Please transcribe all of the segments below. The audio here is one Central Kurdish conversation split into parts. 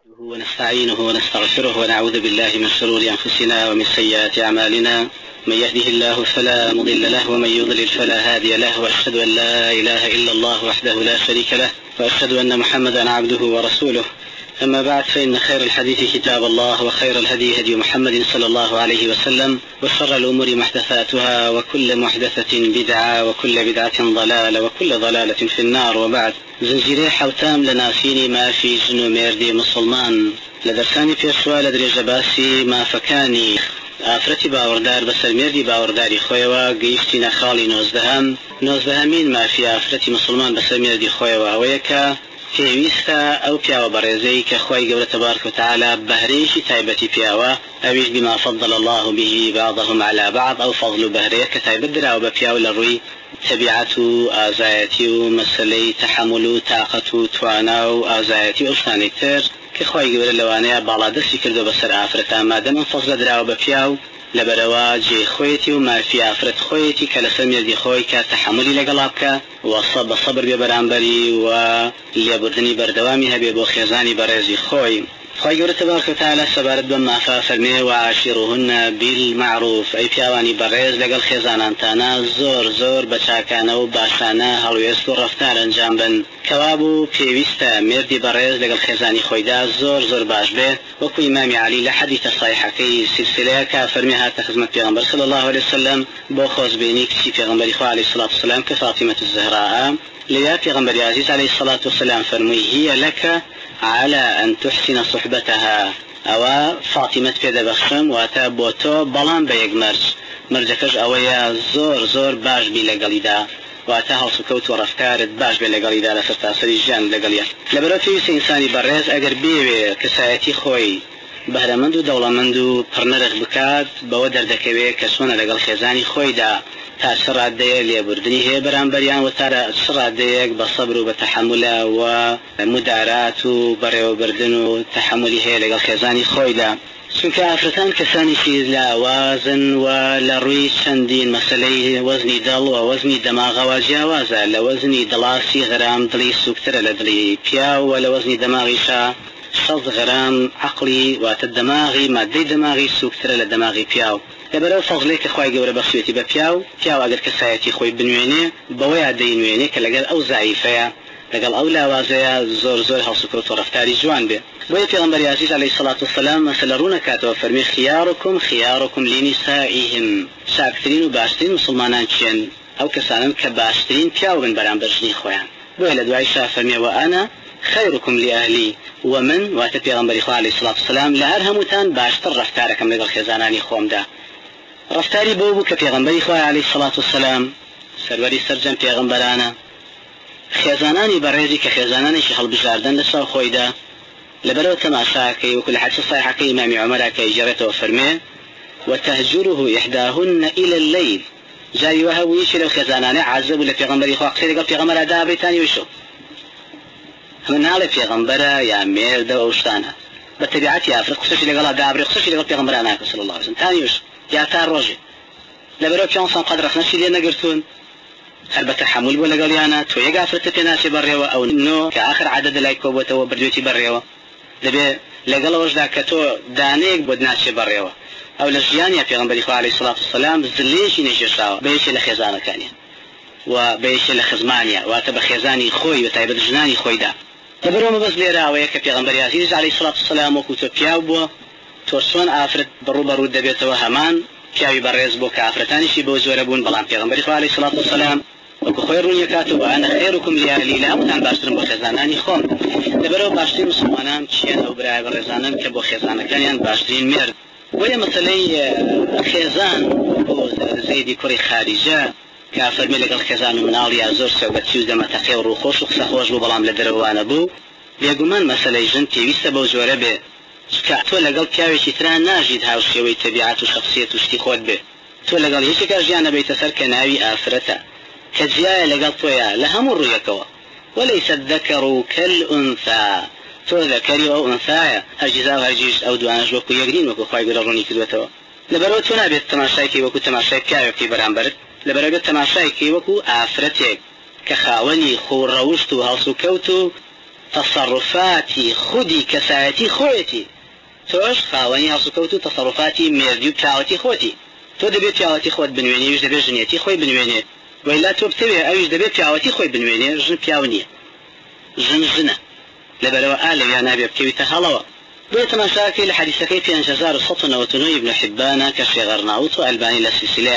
ونستعينه ونستغفره ونعوذ بالله من شرور أنفسنا ومن سيئات أعمالنا. من يهده الله فلا مضل له ومن يضلل فلا هادي له، وأشهد أن لا إله إلا الله وحده لا شريك له، وأشهد أن محمدا عبده ورسوله. أما بعد، فإن خير الحديث كتاب الله، وخير الهدي هدي محمد صلى الله عليه وسلم، وشر الأمور محدثاتها، وكل محدثة بدعة، وكل بدعة ضلالة، وكل ضلالة في النار. وبعد، زنجيري حوتام لنافيني ما في جنو ميردي مسلمان لدرساني في أشوال دريجة باسي ما فكاني ئافرەتی باوەڕدار بەسەر مێردی باوەڕداری خۆیەوە گەیشتی نەخاڵی نۆزدەهەمین مافی ئافرەتی مسلمان بەسەر مێردی خۆیەوە ئەوەیە کە پێویستە ئەو پیاوە بەڕێزەی کە خۆی گەورە تەبارەک وتەعالە بەهرەیەکی تایبەتی پیاوە، ئەویش بما فضل الله به بعضهم على بعض، ئەو فەضل و بەهرەیە کە تایبەت دراوە بە پیاو لە ڕووی تەبیعەت و ئازایەتی و مەسەلەی تەحمل و تاقەت و توانا و ئازایەتی و ئەو شتانەی تر کە خۆی گەورە لەوانەیە باڵادەستی کردو بەسەر ئافرەتە. مادەم ئەم فەضلە دراوە بە پیاو، لەبەرەوە جێی خۆیەتی و مافی ئافرەت خۆیەتی کە لەسەر مێردی خۆی کە تەحملی لەگەڵا بکە و بە سەبر بێ بەرامبەری و لێبوردنی بەردەوامی هەبێ بۆ خێزانی بەڕێزی خۆی. خۆی گەورە تەبارەک وتەعالە سەبارەت بەم مافە فەرمێ وعاشروهن بالمعروف، ئەی پیاوانی بەڕێز لەگەڵ خێزانانتانە زۆر بە چاکانە و باشانە هەڵوێست و ڕەفتار ئەنجام بن. کەوا بوو پێویستە مێردی بەڕێز لەگەڵ خێزانی خۆیدا زۆر باش بێ، وەکو ئیمامی عەلی لە حەدیثە صحیحەکەی سلسلەیە کە فەرمی هاتە خزمەت پێغەمبەر صلی الله عليه وسلم بۆ خۆزبێنی کچی پێغەمبەری خوا عەلەیهی سڵات وسەلام کە فاتیمەة الزەهراءە. لەوێ پێغەمبەری عەزیز عەلەیهی الصلاة والسلام فەرمووی هي لك على أن تحسن صحبتها، ئەوە فاتیمەت پێدەبەخشم واتە بۆ تۆ بەڵام بە یەک مەرجەکەش ئەوەیە زۆر باش بی لەگەڵیدا، واتە هەڵسوکەوت و ڕەفتارت باش بێ لەگەڵیدا لە سەرتاسەری ژیان لەگەڵیە. لەبەرەوە پێویستە ئینسانی بەڕێز ئەگەر بێوێ کەسایەتی خۆی بەهرەمەند و دەوڵەمەند و پڕنەرخ بکات، بەوە دەردەکەوێت کە چۆنە لەگەڵ خێزانی خۆیدا تا چ ڕادەیەک لێبوردنی هەیە بەرامبەریان و تا چ ڕادەیەک بە سەبر و بە تەحەمولە و مدارات و بەڕێوەبردن و تەحەمولی هەیە لەگەڵ خێزانی خۆیدا. چونکە ئافرەتان کەسانیشی لاوازن و لە ڕووی چەندین مەسەلەی وەزنی دڵ و وەزنی دەماغەوە جیاوازە. لە وەزنی دڵاسی غرام دڵی سوکترە لە دڵی پیاو، و لە وەزنی دەماغیشە 6 غرام عقلی واتە دەماغی مادەی دەماغی سوکترە لە دەماغی پیاو. لەبەرەوە فەضلەی کە خوای گەورە بەخشێتی بە پیاو ئەگەر کەسایەتی خۆی بنوێنێ بەوەیە دەینوێنێ کە لەگەڵ ئەو زایفەیە لەگەڵ ئەو لاوازەیە زۆر هەڵسوکەوت و ڕەفتاری جوان بێ. بۆیە پێغەمبەری عەزیز عەلەیهی سڵات وسەلام مەسەلە ڕوو نەکاتەوە، فەرمێ خیارکم لنسائهم، چاکترین و باشترین مسلمانان چێن؟ ئەو کەسانن کە باشترین پیاو بن بەرامبەر ژنی خۆیان. بۆیە لە دوای شا فەرمێ وأنا خيركم لأهلي، ومن واتە پێغەمبەری خوا عەلەیهی سڵات وسەلام لە هەر هەمووتان باشتر ڕەفتارەکەم لەگەڵ خێزانانی خۆمدا. ڕەفتاری بۆ بوو کە پێغەمبەری خوا عەلەیهی سڵات وسەلام سەروەری سەرجەم پێغەمبەرانە خێزانانی بەڕێزی کە خێزانانێکی هەڵبژاردن لەسەر خۆیدا، لەبەرەوە تەماشاکەی وەکو لە حەدیث صحیحەکەی ئیمامی عومەرە کە ئیجارەتەوە فەرمێ وتهجره إحداهن إلى الليل، جاری وە هەبوویشی لەو خێزانانە عازە بوو لە پێغەمبەری خوا قسەی لەگەڵ پێغەمبەرە دابێتانی وشو هەمن ناڵێ پێغەمبەرە یا مێردە ئەو شتانە بە تەبیعەتی ئافرەت قسەشی لەگەڵا دابڕێ قسەشی لەگەڵ پێغەمبەرە ناکە صلی الله علیه وسلم تانی وش یا تا ڕۆژێ. لەبەرەوە پیانسان قەدر رەخنەشی لێ نەگرتوون، هەر بە تەحەمل بۆ لەگەڵیانە تۆ یەک ئافرەتە پێناچێ بەڕێوە ئەو نۆ کە ئاخر عادەدە لای کۆبووەتەوە بردوێتی بەڕێوە، دەبێ لەگەڵەوەشدا کە تۆ دانەیەک بۆ ناچێ بەڕێوە. ئەو لە ژیانی پێغەمبەری خوا عەلەیهی سڵات وسەلام زلێشی نەشێشاوە بەیەکێ لە خێزانەکانیە و بەیەکێ لە خزمانیە، واتە بە خێزانی خۆی و تایبەت ژنانی خۆیدا. لەبەرەوە مەبەست لێراوەیە کە پێغەمبەری عەزیز عەلەیهی سڵات وسەلام وەکو تۆ پیاو بووە، تۆ چۆن ئافرەت بەڕوبەڕوو دەبێتەوە هەمان پیاوی بەڕێز بۆ کە ئافرەتانیشی بۆ زۆرە بوون، بەڵام پێغەمبەری خوا عەلەیهی سڵات وسەلام وەکو خۆی ڕوونیەکات و ئەنا خەیرکم لأهلی، لە هەمووتان باشترم بۆ خێزانانی خۆم. لەبەرەوە باشترین مسلمانان چیان؟ ئەو برایە بەڕێزانن کە بۆ خێزانەکانیان باشترین مێرد. وەیە مەسەلەی خێزان بۆ زەیدی کوڕی خاریجە کە فەرمێ لەگەڵ خێزان و مناڵیا زۆر سەوبەتی و دەمەتەقێ و ڕووخۆش و قسە خۆش بوو، بەڵام لە دەرەوانە بوو. بێگومان مەسەلەی ژن پێویستە بەو جۆرە بێ کە تۆ لەگەڵ پیاوێکی تران ناژیت هاوشێوەی تەبیعەت و شەخسیەت و شتی خۆت بێ، تۆ لەگەڵ هیچێکا ژیان نەبەیتە سەر کە ناوی ئافرەتە کە جیایە لەگەڵ تۆیە لە هەموو ڕوویەکەوە. وەلەیسە الذەکەڕ کەلئونثا، تۆ ذەکەری و ئەو ئونثایە، هەرگیزا و هەرگیز ئەو دوانەش وەکو یەکدین وەکو خوای گەورە ڕوونی کردوێتەوە. لەبەرەوە تۆ نابێت تەماشایکەی وەکو تەماشای پیاوێکی بەرامبەرت، لەبەرەوە تەماشایکەی وەکو ئافرەتێک کە خاوەنی خۆڕەوشت و هەڵسوکەوت و تصرفاتی خودی کەسایەتی خۆیەتی تۆش خاوەنی هەڵسوکەوت و تصرفاتی مێردی و پیاوەتی خۆتی تۆ دەبێت پیاوەتی خۆت بنوێنی ئەویش دەبێت ژنێتی خۆی بنوێنێ وەیلا تۆ بتەوێ ئەویش دەبێت پیاوەتی خۆی بنوێنێ ژن پیاو نییە ژن ژنە لەبەرەوە ئالەویان نابێ بکەویتە هەڵەوە بۆ تەماشاکەی لە حەدیثەکەی 5199 ابن حبان کە شێغەرناوت و ئەلبانی لە سلسلەیە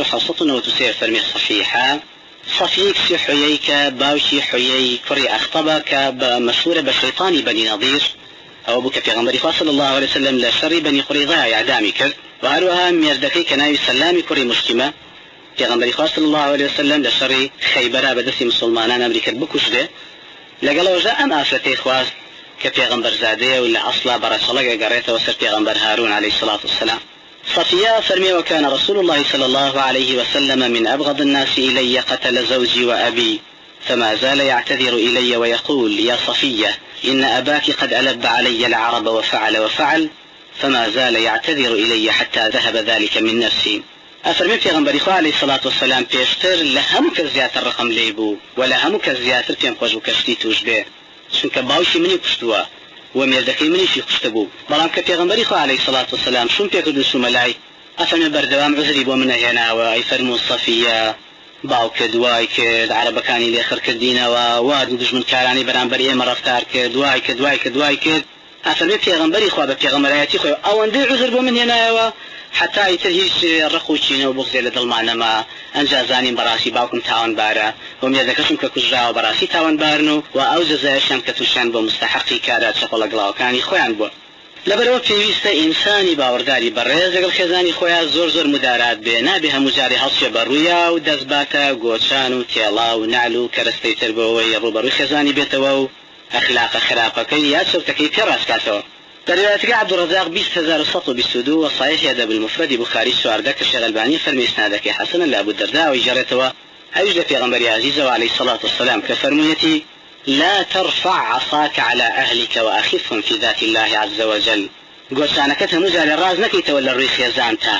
2793 فەرمی صحیحە صفیه کسی حویی که باوشی حویی کری اخطبه که مشهور بشیطانی بنی نظیر او بو که پیغمبری صلی الله علیه وسلم لشر بنی قریظه اعدامی کرد و هروها مردکی که ناوی سلامی کری مشکمه پیغمبری صلی الله علیه وسلم لشر خیبره بدستی مسلمانان امریکا بکشده لقل وجه ام آفرتی خواست که پیغمبر زاده ولا اصلا برسلق قريته وسر پیغمبر هارون عليه الصلاة والسلام صفية فرمي وكان رسول الله صلى الله عليه وسلم من أبغض الناس إلي قتل زوجي وأبي فما زال يعتذر إلي ويقول يا صفية إن أباك قد ألب علي العرب وفعل فما زال يعتذر إلي حتى ذهب ذلك من نفسي أفرمي في غنبري عليه الصلاة والسلام بيشتر لهم كزيات الرقم ليبو ولا هم كزيات التيم خوش كشتي توجبه شنك باوشي مني كشتوا ومردكي مني في كشتبو بلان كبيغمبري خو عليه الصلاة والسلام شون بيكدو سملاي أفرمي بردوام عذري بو من هنا ويفرمو الصفية باو كد واي كد عرب كاني ليخر كدينا وواد دجمن كاراني برانبري اما رفتار كد واي كد أفرمي بيغمبري خو بيغمبرياتي خو أوان عذر بو من هنا حتى يتهيش الرخوشين وبغزي لدلمانا ما انجازاني براسي باوكم تاوان بارا وميادكشم ككجرا وبراسي تاوان بارنو واوجزاشم كتوشان بمستحقي كارات شغل اقلاو كاني خوان بو لبرو پێویستە ئینسانی باوەڕداری بەڕێز لەگەڵ خێزانی خۆیان زۆر مدارات بێ نابێ هەموو جارێ هەڵسێ بەڕوویا و دەستباتە گۆچان و تێڵا و نعل و کەرەستەی تر بەوەی ڕوبەڕووی خێزانی بێتەوە و ئەخلاقە خراپەکەی یا چەوتەکەی پێڕاستکاتەوە برواية عبد الرزاق 20122 وصحيح أدب المفرد بخاري سواردة كالشيخ الألباني فرمي إسنادك حسنا لأبو الدرداء وإجارته أجد في غنبري عزيزة عليه الصلاة والسلام كفرميتي لا ترفع عصاك على أهلك وأخفهم في ذات الله عز وجل قلت أنا كتها مجاري الراز نكي تولى الريخ يزانتا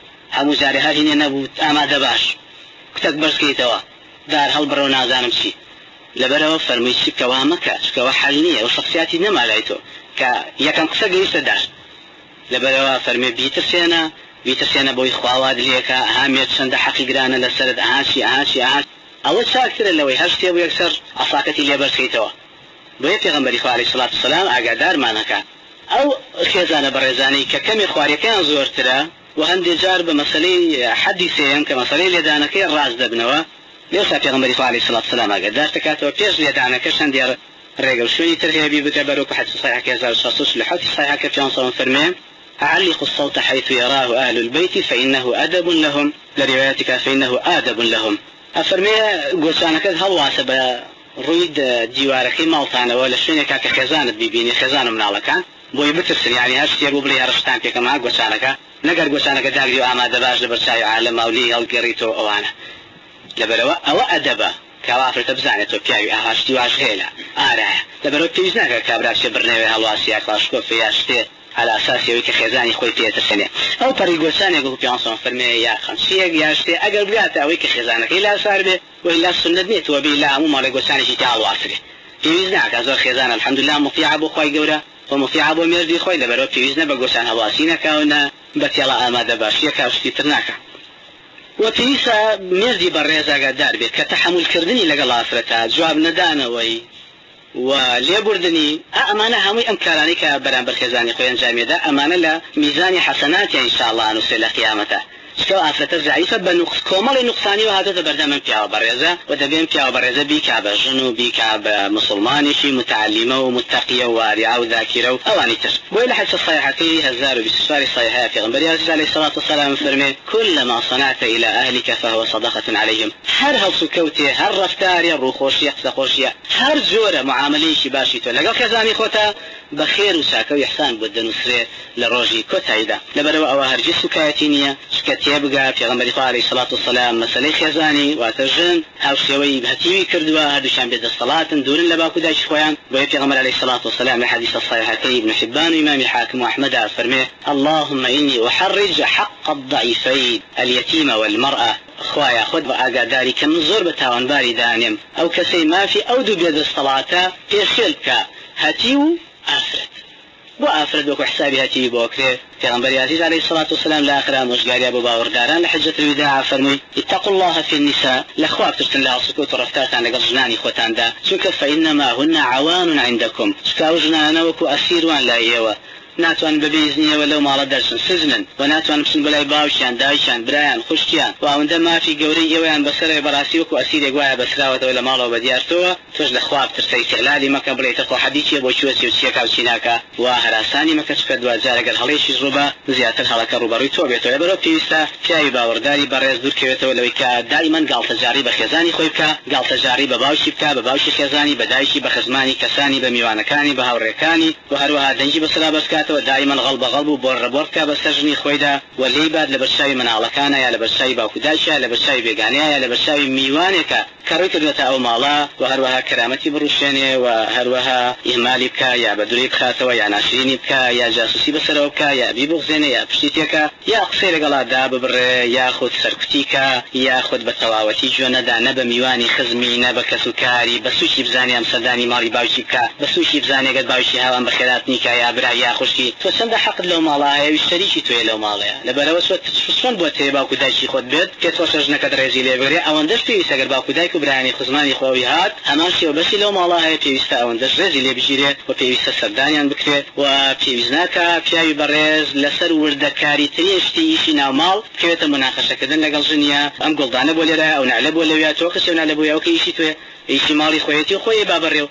هم مجاري هاجيني نبوت أما دباش كتك برس كيتوا دار هل برو نازانم شي لبرو فرمي شكوا مكا شكوا حالينية وشخصياتي نما لايتو كيكم قصة قيسة دار لبرو فرمي بيترسينا بوي خواواد ليكا هاميت شند حقي قرانا لسرد أهاشي أول شاكتر اللوي هشتي أبو يكسر عصاكتي اللي برس كيتوا بوي پیغمبری خو عليه الصلاة والسلام اگادار مانکا او خيزانه برزاني ككم خواري كان زورترا وهندي جار بمسألة حديثين كمسألة لدانك الراس دبنوا ليس پیغمبری خو عليه الصلاة والسلام اگادار تكاتو بيش لدانك شندير رجل شوني ترهيبي بتبرك حد صحيح كذا شخص لحد صحيح كفيان صون فرمان أعلق الصوت حيث يراه أهل البيت فإنه أدب لهم لروايتك فإنه آدب لهم أفرمي قوسانك هل واسب رويد ديواركي مالتانا ولا شوينك هكا خزانة بيبيني خزانة من الله كان بوي بترسل يعني هاشتي أبو بلي هرشتان كيكا معك قوسانك نقر قوسانك داقريو أما دباش لبرشاي عالم أولي هالقريتو أوانا لبروا أو أدبا كوافر تبزانتو بياوي أهاشتي واش غيلا آرايا لبروا تيزناك كابراش برنوي هالواسي أكلاشكو في هاشتي على أساس يويك خزاني خوي فيه ترسني أو طريقوساني يقول بيانصون فرمي يا خمسية ياشتي أقل بيات أويك خزانك إلا ساربي وإلا السنة نيت وبيلا أمو مالي قوساني شي تعال واسري في وزناك أزور خزان الحمد لله مطيع أبو خوي قورا ومطيع أبو ميردي خوي لبرو في وزنا بقوسان هواسينا كاونا بتيلا آمادة باشية كاوشتي ترناكا وفيسا ميردي بريزا قدار بي كتحمل كردني لقل آفرتا جواب ندانا وي وليبردني أمانة همي أمكاراني كبران خزاني خوين جامدة أمانة لا ميزاني حسنات إن شاء الله نسل قيامته شكو آفرت الزعيفة بنقص كومال نقصاني وهذا تبردمن بياو بريزة ودبين بياو بريزة بيكاب جنو بيكاب مسلماني شي متعلمة ومتقية وارعة وذاكرة أواني تر وإلا حدث الصيحة فيه هزار بسفاري صيحة في غنبري عزيز عليه الصلاة والسلام فرمي كلما صنعت إلى أهلك فهو صدقة عليهم هر هالسكوتي هر رفتاري الروخوشية سخوشية هر جورة معاملي شباشي تولقى خزاني خوتا بخير وساكو يحسان بود نسري لروجي كوتايدا لبرو أواهر جسو كايتينية شكتيبقى في غنبري عليه الصلاة والسلام مسألة خزاني واترجن هاو شوي بهتيوي كردوا هادوشان بيد الصلاة دور لباكو داش خوان وفي غنبري عليه الصلاة والسلام الحديث الصحيح ابن حبان وإمام الحاكم وأحمد فرميه اللهم إني أحرج حق الضعيفين اليتيم والمرأة خوایا خود بە ئاگاداری کە من زۆر بە تاوانباری دانێم ئەو کەسەی مافی ئەو دوو بێدەستەڵاتە پێشێل بکە هەتی و ئافرەت بۆ ئافرەت وەکو حسابی هەتی بۆکرێ پێغەمبەری عزیز عەلەیهی الصلاة والسلام لە ئاخرا مۆژگاریە بۆ باوەڕداران لە حەجەت الوداع فەرمووی اتقوا الله في النساء لەخوا بترسن لە هەڵسوکەوت و ڕەفتارتان لەگەڵ ژنانی خۆتاندا چونکە فإنما هن عوان عندكم چکە ئەو ژنانە وەکو ئەسیروان لای ئێوە ناتوان ببیزنیەوە لەو ماڵە دەرچن سزنن و ناتوان بچن بەلای باوکیان دایکیان برایان خوشکیان و ئەوەندە مافی گەورەی ئێوەیان بەسەرێ بەڕاستی وەکو ئەسیرێک وایە بەسراوەتەوە لە ماڵەوە بەدیارتەوە تۆش لەخوا بترسە ئیستیغلالی مەکە بڵێتە خۆ حەدیثیە بۆ چوەچی و چیەکا و چی ناکە و هەراسانی مەکە چکە دوجار ئەگەر هەڵەیەکیش ڕووبە زیاتر هەڵەکە ڕوبەڕووی تۆ بێتەوە لەبەرەوە پێویستە پیاوی باوەڕداری بەڕێز دوورکەوێتەوە لەوەی کە دائیمەن گاڵتەجاری بە خێزانی خۆی بکە گاڵتەجاری بە باوکی بکە بە باوکی خێزانی بە دایکی بە خزمانی کەسانی بە میوانەکانی بە هاوڕێکانی و هەروەها دەنگی بەسرا بەسکاتەوە دائیمەن غەڵ بەغەڵ و بۆڕەبۆڕ بکە بە سەرژنی خۆیدا و لێی باد لە بەرچاوی مناڵەکانە یا لە بەرچاوی باوکودایشە لە بەرچاوی بێگانەیە یا لە بەرچاوی میوانێکە کە ڕووی کردوێتە ئەو ماڵە و هەروەها کەرامەتی بڕوشێنێ و هەروەها ئیهمالی بکە یا بە دووری بخاتەوە یا ناشرینی بکە یا جاسوسی بەسەرەوە بکە یا بی بغزێنێ یا پشتی تێکە یا قسەی لەگەڵادا ببڕێ یا خود سەرکوتیکە یا خود بە تەواوەتی گوێ نەدا نە بە میوانی خزمی نە بە کەس و کاری بە سووکی بزانێ ئەم سەردانی ماڵی باوکی بکە بە سووکی بزانێگەت باوکی هاوان بە خێرات نیکە یا برا یا خوشکی تۆ چەندە حەقت لەو ماڵە هەیە شەریکی توێ لەو ماڵەیە لەبەرەوە چۆن بۆ تێ باوکو دایکی خۆت بێت کە تۆ ژنەکەت ڕێزی لێ بگرێ ئەوەندەش پێویستە ئەگەر باوکو دایک و برایانی خزمانی خۆی هات هەمان شێوە بەسی لەو ماڵە هەیە پێویستە ئەوەندەش ڕێزی لێ بگیرێت و پێویستە سەردانیان بکرێت و پێویست ناکە پیاوی بەڕێز لەسەر وردەکاری ترین شتی ئیشی ناوماڵ بکەوێتە مناقەشەکردن لەگەڵ ژنیە ئەم گوڵدانە بۆ لێرە ئەو نعلە بۆ لەوێ تۆ قسە نعلە بۆ ئەوکە ئیشی توێ ئیشی ماڵی خۆیەتی و خۆی با بەڕێو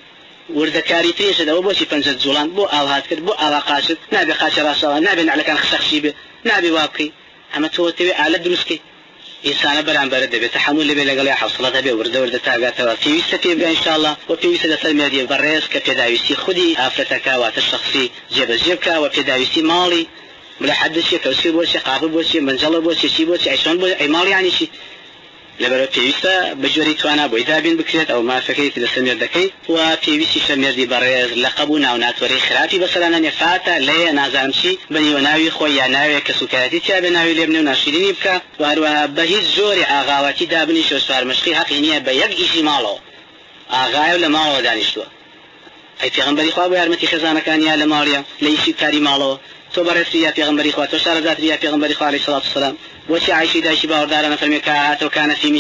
وردەکاری ترێشت ئەوە بۆچی پەنجە جوڵان بۆ ئاوهات کرد بۆ ئاوا قاچت نابێ قاچە ڕاستەوە نابێ نعلەکان خشەخشی بێ نابێ وا بکەی ئەمە تۆ تەوێ ئالەت دروستکەی ئینسانە بەرامبەرە دەبێت تحمل لەبێ لەگەڵ یا حوسڵەت هەبێ وردە تاگاتەوە پێویستە پێ بگە ئینشاءالله و پێویستە لەسەر مێردی بەڕێز کە پێداویستی خودی ئافرەتەکە واتە شەخسی جێبەجێ بکە و پێداویستی ماڵی بڵێ حەدەچێ کەوسی بۆچی قاپە بۆچی منجەڵە بۆچی چی بۆچی ئەیشۆن بۆ ئەی ماڵ یانی چی لەبەرەوە پێویستە بە جۆری توانە بۆی دابین بکرێت ئەو مافەکەی لەسەر مێردەکەی و پێویستیشە مێردی بەڕێز لەقەب و ناوناتوەرەی خراپی بەسەرانە نێفاتە لێیە نازانم چی بەنیوە ناوی خۆی یا ناوێ کەسوکایەتی تیا بێ ناوی لێ بنێ و ناشرینی بکە و هەروەها بە هیچ زۆری ئاغاوەتی دابنی شۆ سوارمەشقی حەقی نییە بە یەک ئیشی ماڵەوە ئاغایە و لە ماڵەوە دانیشتووە ئەی پێغەمبەری خوا بۆ یارمەتی خێزانەکانی یا لە ماڵیە لە ئیشی کاری ماڵەوە تۆ بەڕێزی یا پێغەمبەری خوا تۆ شارەزاتری یا پێغەمبەری خوا عەلەیهی الصلاة والسلام بۆچی عایشەی دایکی باوەڕدارانە فەرمێ کە هاتەوە کانە فی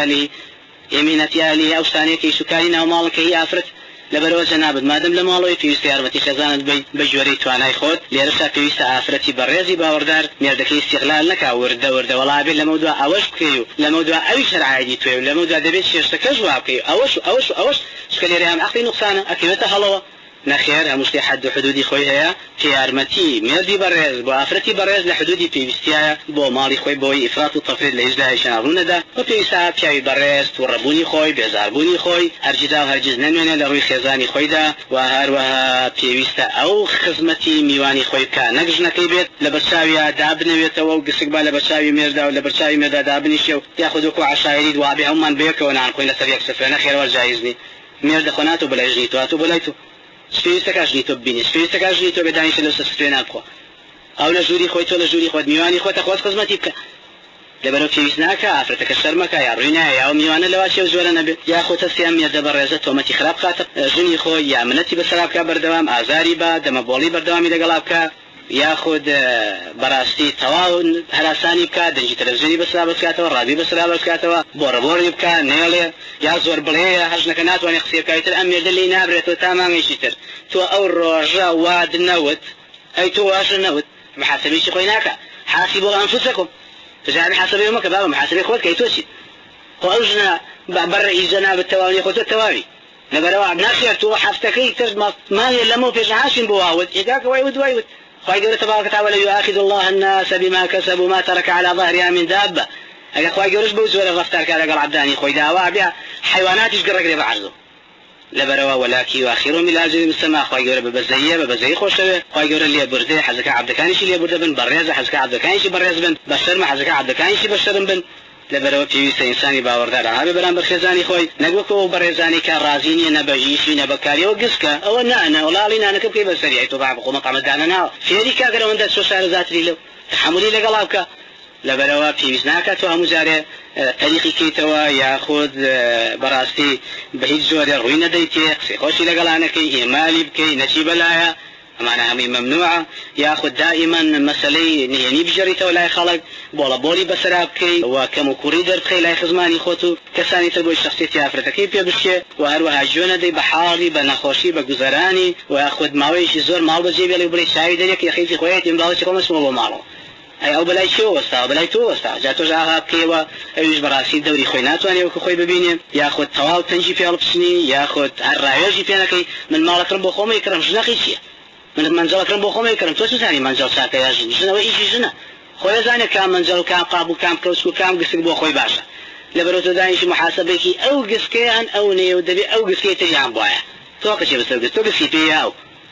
مهنەتی ئاهلیه ئەو شتانەیە کە ئیشوکاری ناو ماڵەکە هی ئافرەت لەبەرەوە جەنابەت مادەم لە ماڵەوەی پێویستە یارمەتی خێزانت بێت بە جۆرەی توانای خۆت لێرەشا پێویستە ئافرەتی بەڕێزی باوەڕدار مێردەکەی استیغلال نەکا وردە وەڵا بێت لەمە دووە ئەوەش بکەی و لەمە دووە ئەویش هەرعایدی توێ و لەمە دووە دەبێت شێشتەکەش وا بکەی ئەوەش چکە لێرە هەم عەقلی نوقسانە ئەکەوێتە هەڵەوە نەخێر هەموو شتێ حد و حدودی خۆی هەیە کە یارمەتی مێردی بەڕێز بۆ ئافرەتی بەڕێز لە حدودی پێویستیایە بۆ ماڵی خۆی بۆی ئیفرات و تەفرید لە هیچ لایەکیان ڕوونەدا و پێویستە پیاوی بەڕێز تووڕەبوونی خۆی بێزاربوونی خۆی هەرگیدا و هەرگیز نەمێنێ لە ڕووی خێزانی خۆیدا و هەروەها پێویستە ئەو خزمەتی میوانی خۆی بکە نەک ژنەکەی بێت لە بەرچاویە دابنەوێتەوە و گسک با لە بەرچاوی مێردا و لە بەرچاوی مێردا دابنیشێ و یاخود وەکو عەشایری دوابێ هەمومان بەیەکەوە نانخۆین لەسەر یەک سفرە نەخێرەوە جایز نی مێردە خۆ ناتۆ بەلای ژنی تۆ هاتوو بەلای تۆ شپێویستە کاژنی تۆ ببینی شپێویستە کاژنی تۆ بێدانیشە لەو سفرێ نابخوا ئەو لە ژووری خۆی تۆ لە ژووری خۆت میوانی خۆتە خۆت خزمەتی بکە لەبەرەوە پێویست ناکە ئافرەتەکە شەرمەکە یا ڕووی نایە یا میوانە لەوا چێ زۆرە نەبێت یا خۆتە سیان مێردە بەڕێزە تۆمەتی خراپ بخاتە ژنی خۆی یا منەتی بەسەرا بکە بەردەوام ئازاری بە دەمەبۆڵی بەردەوامی لەگەڵا بکە یاخود بەڕاستی تەواو هەراسانی بکات دەنجی تەلەڤیزیۆنی بەسرا بکاتەوە ڕادیۆ بەسرا بکاتەوە بۆڕەبۆڕی بکات نێڵێ یا زۆر بڵێ هەژنەکە ناتوانێت قسەی بکات تر ئەم مێردە لێی نابرێتەوە تا مانگێکی تر تۆ ئەو ڕۆژە واد نەوت ئەی تۆ واشە نەوت محاسبەیەکی خۆی ناکە حاسبوا أنفسكم فجعل محاسبة يومك بابا محاسبة خود كي توشي خرجنا برا إيجانا بالتواني خود التواني نبروا ناشر تو حفتكي ترجم ما يلمو في عاشين بواود إذاك وايود خواهي تبارك وتعالى يؤاخذ الله الناس بما كسبوا ما ترك على ظهرها من دابة أجا خواهي قرش بوزور الرفتار كذا قال عبداني خواهي دعوا بها حيوانات يشقر قريب عرضه لبروا ولكن يؤخرهم من الأجل بالسماء خواهي قرب ببزيه خوشوه خواهي قرب اللي برده حزك عبدكانيش اللي برده بن بريزة حزك عبدكانيش بريز بن بشر ما حزك عبدكانيش بشر بن لبروا پێویستە ئینسانی باوەڕدار هەبێ بەرامبەر خێزانی خۆی نەگوەکەوە بەڕێزانی کە ڕازینیە نەبەژیشی نەبەکاریەوە گسکە ئەوە نانە وڵاڵی نانەکە بکەی بەسەری تۆ بابقۆ مەقامەدانە ناوە فێری کاگەرەوەندە سۆ شارەزاتری لەو تحملی لەگەڵا بکە لەبەرەوە پێویست ناکات تۆ هەموو جارێ طریقی کەیتەوە یاخود بەڕاستی بە هیچ جۆرێ ڕووی نەدەیتێ قسەی خۆشی لەگەڵانەکەی ئێمالی بکەی نەچی بەلایە ئەمانە هەمووی مەمنوعە یاخود دائما مەسەلەی نهێنی بژێڕیتەوە لای خەڵک بۆڵەبۆڵی بەسەرا بکەی و کەم و کوڕی دەربخەی لای خزمانی خۆت و کەسانی تر بۆی شخصیەتی ئافرەتەکەی پێ بشکێ و هەروەها گوێ نەدەی بە حاڵی بە نەخۆشی بە گوزەرانی و یاخود ماوەیەکی زۆر ماڵ بەجێ بێڵێ بڵێ چاوی دەرێک یەخەیەکی خۆیەتی منداڵێکی خۆمەچمەوە بۆ ماڵەوە ئەو بەلای چێوە وەستا بەلای تۆ وەستا جا تۆش ئاغا بکەیەوە ئەویش بەڕاستی دەوری خۆی ناتوانێ وەکو خۆی ببینێ یاخود تەواو تەنجی پێڵ بچنی یاخود هەر ڕاوێژی پێ نەکەی من ماڵەکەم بۆ خۆمەی کڕم ژنەقی چییە من منجەڵەکەم بۆ خۆمەی کڕم تۆ چزانی منجەڵ چاکە یا ژن ژنەوە ئیشی ژنە خۆی زانێ کام منجەڵ و کام قاب و کام کەوچ و کام گسک بۆ خۆی باشە لەبەرەوە تۆ دانیشی محاسبەیەکی ئەو گسکەیان ئەو نێ و دەبێ ئەو گسکەی تریان بواە تۆ قەچێ بەسەر گست تۆ گسکی پێ یاو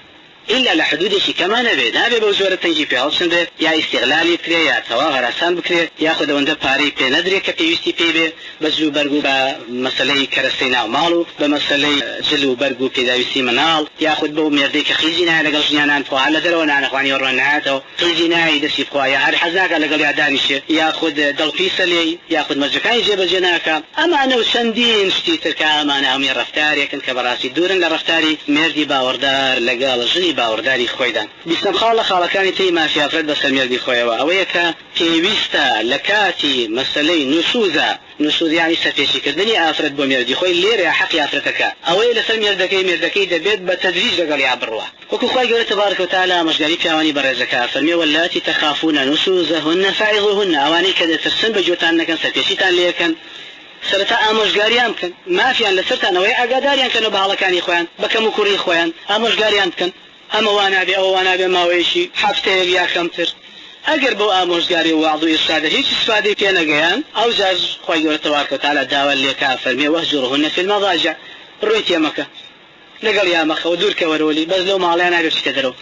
إلا لحدود شي كمان أبد هذا بوزورة تنجي في هالسند يا استغلالي بكري يا تواغر أسان بكري ياخذ وندا باري بي ندري كبيستي بي بزلو برجو بمسألة كرسينا مالو بمسألة جلو برجو كداويسي منال ياخذ بو مرديك خيزينا على قل جنان فعل درون أنا إخواني ورناته خيزينا يدسي فقايا هذا حزناك على قل يعدانيش ياخذ دلفيسلي ياخذ مزكاي جيب جناك أما أنا وسندين شتيتر كأما أنا أمي رفتاري كن كبراسي دورن لرفتاري مردي باوردار لقال جني باورداری خۆیدان بیستم خاڵە خاڵەکانی تری مافیافرەت بەسەر مێردی خۆیەوە ئەوەیە کە پێویستە لە کاتی مەسەلەی نوسوز یانی سەرپێشیکردنی ئافرەت بۆ مێردی خۆی لێرە حەقی ئافرەتەکە ئەوەیە لەسەر مێردەکەی دەبێت بە تەدریج لەگەڵ یا بڕوە وەکو خوای گەورە تبارەکە و تەعالی ئامۆژگاری پیاوانی بەڕێزەکە فەرمێ واللاتی تەخافون نوسوزهن فاعظوهن ئەوانەی کە دەترسن بە گوێتان نەکەن سەرپێشیتان لێ یەکەن سەرەتا ئامۆژگاریان بکەن مافیان لەسەرتانەوەی ئاگاداریان کەن بە هەڵەکانی خۆیان بەکەم و کوڕی خۆیان ئامۆژگاریان بکەن ئەمە وانابێ ئەوە وانابێ ماوەیەکی هەفتەیەک یا کەمتر ئەگەر بۆ ئامۆژگاری و وعظ و ئیرشاد هیچ استفادەی پێ نەگەیان ئەو جار خوای گەورە تبارەکە و تەعالی داوا لێکا فەرمێ وەهجوڕهن فی المەضاجع ڕووی تێمەکە لەگەڵ یا مەخەوە دوورکە وەرەوەلی بەس لەو ماڵیان نابێت بچیتە دەرەوە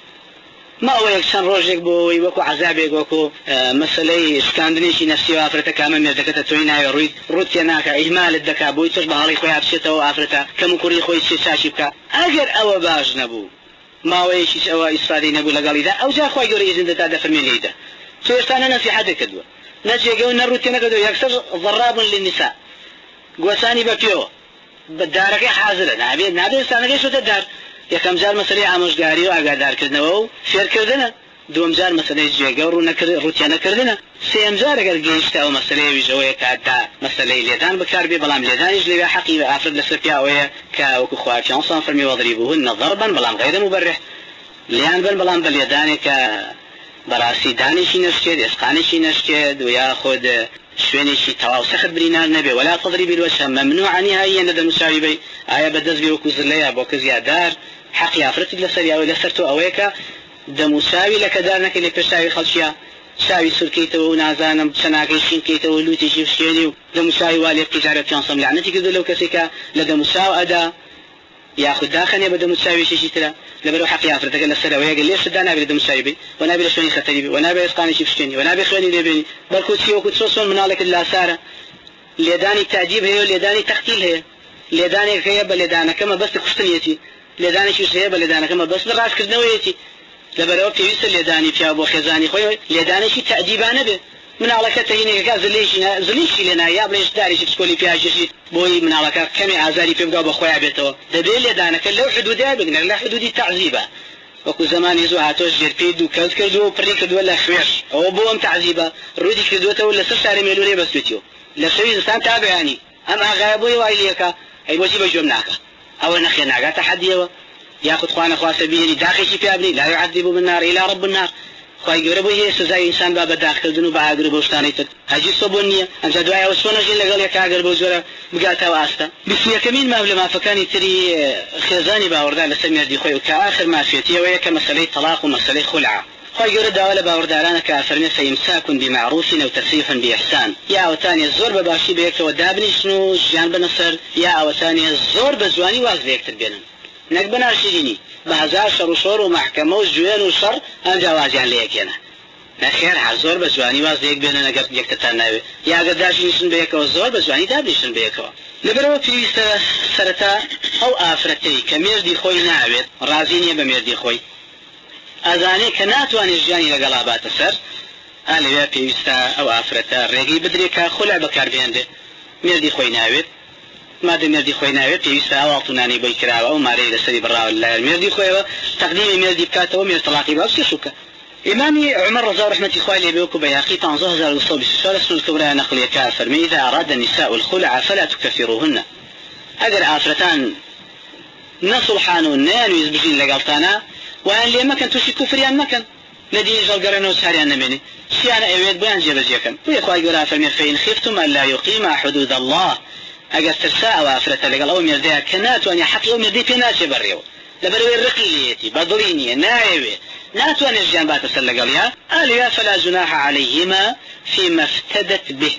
ما ئەوەیەک چەند ڕۆژێک بۆەوەی وەکو عەزابێک وەکو مەسەلەی شکاندنێکی نەفسی و ئافرەتەکە ئەمە مێردەکەتە تۆی ناوێ ڕووی تێ ناکە ئیهمالت دەکا بۆی تۆش بە هەڵی خۆی هەبچێتەوە ئافرەتە کەم و کوڕی خۆی چاچی بکە ئەگەر ئەوە باش نەبوو ماوەیەکیش ئەوە ئیسفادەی نەبوو لەگەڵیدا ئەو جا خوای گەورە ئیزن دەدا دەفەرمێ لێیدا تۆ ئێستا نەنەسیحەتێک کردووە نەجێگە و نەڕووتێ نەکردووە یەکسەر ضەراب للنساء گوەسانی بە پێوە بە دارەکەی حازرە نابێت ئێستانەکەی شۆتە دار یەکەم جار مەسەلەی ئامۆژگاری و ئاگادارکردنەوە و فێرکردنە دووەم جار مەسەلەی جێگە و ڕووتێ نەکردنە سێم جار ئەگەر گەیشتە ئەو مەسەلەیەویش ئەوەیە کاتدا مەسەلەی لێدان بەکار بێ بەڵام لێدانیش لەوێ حەقی بە ئافرەت لەسەر پیاوەیە کە وەکو خوا پیانسان فەرمی وەضریبوهن ضربا بەڵام غەیرە مبەرح لیان بن بەڵام بە لێدانێکە بەڕاستی دانێکی نەشکێت ئێسقانێکی نەشکێت و یاخود شوێنێکی تەواو سەخت برینار نەبێ ولا تضربی الوجه ممنوع نهائيا لدى المساوي بي ئایا بەدەست بێ وەکو زلەیە بۆ کە زیادار حەقی ئافرەتت لەسەر یاوە لەسەر تۆ ئەوەیە کە دەموساوی لە کەدار نەکەی لە پێشاوی خەڵکیە شاوی سورکەیتەوە و نازانم چەناکەی شینکەیتەوە و لوتێکی شوێنی و دەموساوی وا لێ بکەی پیانسەم لعنەتی کردو لەو کەسێکە لە دەموساو ئەدا یاخود داخەنێ بە دەموساویشێکی ترە لەبەرەوە حەقی ئافرەتەکە لەسەر ئەوەیە گە لێشدا نابێت دەموساوی بی و نابێت لە شوێنی خەتەری بی و نابێت ئێسقانێکی بشکێنی و نابێت خوێنی لێبێنی بەڵکو چی وەکو چۆن مناڵێکت لاسارە لێدانی تاجیب هەیە و لێدانی تەختیل هەیە لێدانێک هەیە بە لێدانەکەمە بەست کوشتنیەتی لێدانێکیش هەیە بە لێدانەکەمە بەست ڕاستکردنەوەیەتی لەبەرەوە پێویستە لێدانی پیا بۆ خێزانی خۆی لێدانێکی تەعدیبانە بێ مناڵەکە تەینێکەکە زلیشی لێنا یا بڵێش دارێکی پسکۆلی پیاژێشی بۆی مناڵەکە کەمی ئازاری پێ بگا بە خۆیان بێتەوە دەبێت لێدانەکە لەو حدودیا بگنێت لە حدودی تەعزیبە وەکو زمانی زوو هاتۆش ژێرپێی دوو کەس کردووە و پڕی کردووە لە خوێش ئەوە بۆ ئەم تەعزیبە ڕوودی کردوێتەوە لەسەر شاری مێلوورێ بەستوێتیەوە لە شەوی زستان تا بەیانی ئەم ئاغایە بۆی وای لێکە ئەی بۆچی بە جۆم ناکە ئەوە نەخێ ناگاتە حەدیەوە یاخود خوانە خواسە بینی داخێکی پیابنی لا يعذب بالنار إلى رب النار خوای گەورە بۆ هەیە سزای ئینسان با بە داخکردن و بە ئاگر بۆ شتانەی تر هەجی سەبوون نییە ئەمجا دوایەوە چۆنەژین لەگەڵ یەک ئاگر بۆ زۆرە بگاتەوە ئاستە بیستیەکەمین ماو لە مافەکانی تری خێزانی باوەڕدار لەسەر مێردی خۆی و کە ئاخر مافێتیەوەیە کە مەسەلەی تەلاق و مەسەلەی خولع خوای گەورە داوا لە باوەڕدارانە کە فەرمێ فإمساك بمعروف أو تسريح بإحسان یا ئەوتانێ زۆر بە باشی بەیەکەوە دابنیشن و ژیان بنەسەر یا ئەوتانێ زۆر بە جوانی واز لە یەکتر بێنن نەک بەناشرینی بە هەزار شەڕ و شۆر و مەحکەمە و جوێن و شەڕ ئەنجا وازیان لە یەکێنە نەخێر هەر زۆر بە جوانی واز لە یەک بێنن ئەگەر یەکترتان ناوێت یا ئەگەر داشنیشن بەیەکەوە زۆر بە جوانی دابنیشن بەیەکەوە لەبەرەوە پێویستە سەرەتا ئەو ئافرەتەی کە مێردی خۆی ناوێت ڕازی نییە بە مێردی خۆی ئەزانێ کە ناتوانێت ژیانی لەگەڵا باتە سەر ئالێ پێویستە ئەو ئافرەتە ڕێگەی بدرێکە خۆلا بەکار بێنێ مێردی خۆی ناوێت مادە مێردی خۆی ناوێت پێویستە ئاواڵتونانی بۆی کراوە و مارەی لەسەری بڕاوە لە مێردی خۆیەوە تەقدیمی مێردی بکاتەوە مێرد تەلاقی باوسێ شوکە إمام عمر رضي الله عنه خوالي بيوكو بياقي 15224 سنة الكبرى نقل كافر من إذا أراد النساء الخلع فلا تكفروهن أجر آفرتان نصلحان ونان ويزبجين لقلتانا وأن لي مكان تشي كفريان مكان لدي جلقرنا وساريان نميني سيانا ايويد بيان جيبزيكا ويخواي قرا فرمي فإن خفتم أن لا يقيم حدود الله أجر ترساء وآفرتا لقل أو ميردها كنات وأن يحقي أو ميردي بيناتي بريو لبروي الرقليتي بدليني نايوي ناتو أن يجيان بات سلق عليها أليا فلا جناح عليهما فيما افتدت به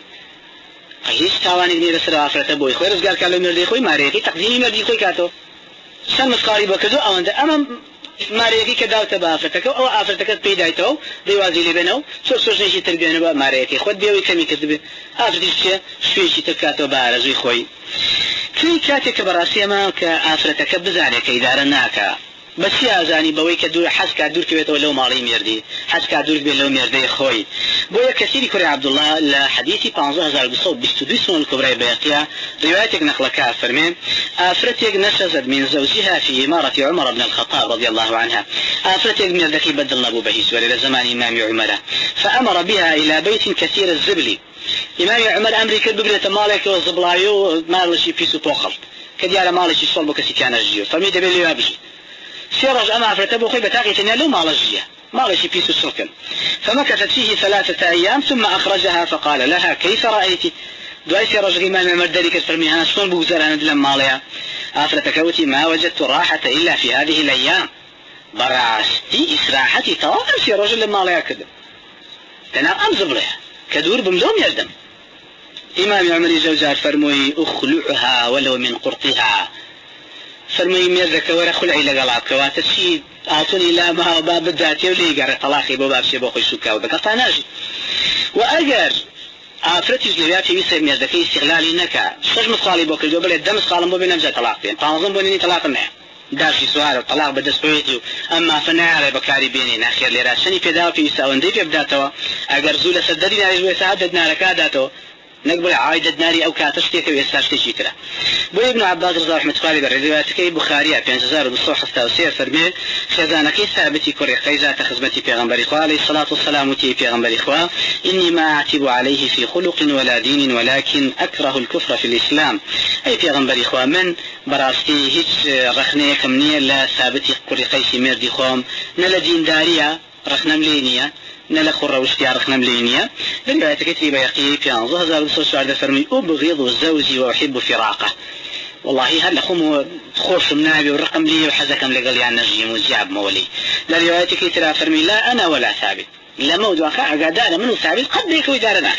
قيس تاواني بني رسل آفرتا بوي خوي رزقال كالو ميردي خوي ماريكي تقديمي ميردي خوي كاتو سن مسقاري بكدو أو أنت أما ماريكي كداوت بآفرتك أو آفرتك بيدايتو ديوازي لي بنو سوش نشي تربيانو با ماريكي خود بيوي كمي كذبه آفرتي شويشي تكاتو بارزوي خوي كي كاتك براسي ما كآفرتك بزانك إدارة ناكا بس يا زاني بوي كدور حس كدور كبيت ولا مالي ميردي حس كدور بين لو ميردي خوي بويا كثير كوري عبد الله لحديثي 15000 بصوت بستدوسون الكبرى بيقيا روايتك نقل كافر من آفرتك نشزت من زوجها في إمارة عمر بن الخطاب رضي الله عنها آفرتك ميردك بدل أبو بهيس ولد زمان إمام عمر فأمر بها إلى بيت كثير الزبل إمام عمر أمريكا بقرة مالك وزبلايو مالشي في سوبوخل كديار مالشي صلبو كسي كان الجيو فميد بليو أبجي سيرج أما أفرتبو خي بتاقي تنالو مالجية مالشي في سلكن فمكثت فيه 3 أيام ثم أخرجها فقال لها كيف رأيت دعي سيرج إمام عمر ذلك فرميها شلون بوزر أنا دلم ماليا أفرتكوتي ما وجدت راحة إلا في هذه الأيام براستي إسراحتي طوال سيرج لما ماليا كذب تنام أنزب له كدور بمزوم يردم إمام عمر زوجار فرموي أخلعها ولو من قرطها فرمي ميردك ورا خلعي لقلعك واتشي أعطوني لا ما باب الذاتي ولي قرر طلاقي باب شي بوخي سوكا وبقطع ناجي وأجر آفرتي جلبيا في ميسر ميردك استغلالي نكا شج مسخالي بوكي جوبل الدم مسخالي بو بنمجا طلاقين طانظن بونيني طلاقنا داشي سؤال الطلاق بدس بويتي أما فنعري بكاري بيني ناخير لراسني في داو في ساوندي في بداتوا أجر زول سددنا رجوي سعددنا ركاداتو نقبل عايدة ناري أو كاتشتيك ويستاشتي كرا بو ابن عباس رضي الله عنه قال بالرواياتك بخاري في انتظار بالصحة التوسير فرمي خزانك ثابتي كوري خيزات خزمتي پیغمبر إخوة عليه الصلاة والسلام تي پیغمبر إخوة إني ما أعتب عليه في خلق ولا دين ولكن أكره الكفر في الإسلام أي پیغمبر إخوة من براستي هيج رخنية كمنية لا ثابتي كوري خيسي مردي خوم نلا دين دارية رخنم لينية نلا خرة واشتيار رخنم لينية رواياتك تي بيقي في أنظه زال بصوص فرمي أبغض زوجي وأحب فراقه والله هل أخوم خوش منابي والرقم لي وحزكم لقل يعني نجيم وزياب مولي لا روايتك ترى فرمي لا أنا ولا ثابت لا موضوع قعدانا منه ثابت قد بيكو يدارناك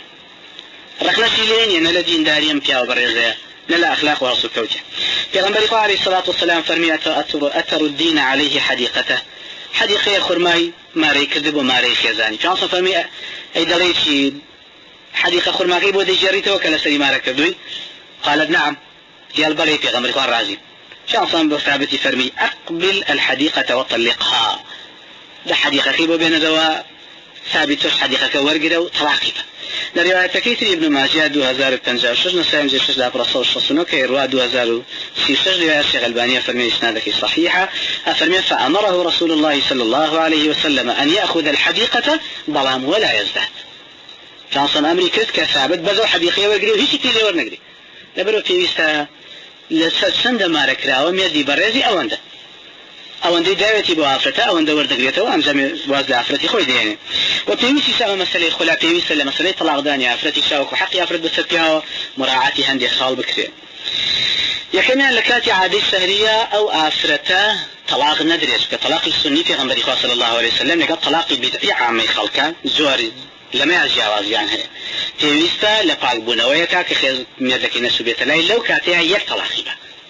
رقناشي لين أنا لدين داريم فيها وبرزة لا أخلاق ورسول كوجه في غنبري عليه الصلاة والسلام فرمي أتر الدين عليه حديقته حديقة خرماي ماري كذب وماري خيزاني كان فرمي أي دليشي حديقة خرماي بودي جريته وكلا سري مارا كذوي قالت نعم يا البري في غمر إخوان رازي شان صنب بثابتي فرمي أقبل الحديقة وطلقها ده حديقة خيبه بين دواء ثابت حديقة ورقة وطلاقها لرواية كيتري ابن ماجه 2056 نسائم زي شجدة برسول الشصنو كيروا 2066 رواية الشيخ البانية فرمي إسنادك صحيحة أفرمي فأمره رسول الله صلى الله عليه وسلم أن يأخذ الحديقة ظلام ولا يزداد كان صن أمريكا كثابت بزو حديقة ورقة وهيش تيلي ورنقري لبرو في ويستا لسند ماركرا وميدي برزي أونده دعوتي بوافرته أونده وردقريته وأمزم واز لعفرتي خوي ديني وبيويسي سأو مسألة خلا بيويسي لمسألة طلاق داني عفرتي شاوك وحقي عفرت بسرتها مراعاتي هندي خال بكثير يكمن لكاتي عادي السهرية أو عفرته طلاق ندريش كطلاق السني في غنبري صلى الله عليه وسلم لقد طلاق البدعي عامي خلقا زوري لما يجاوز يعني بيويستا لقاق بونويتا كخير ميردكي نسوبيت لاي لو كاتيها يك طلاقي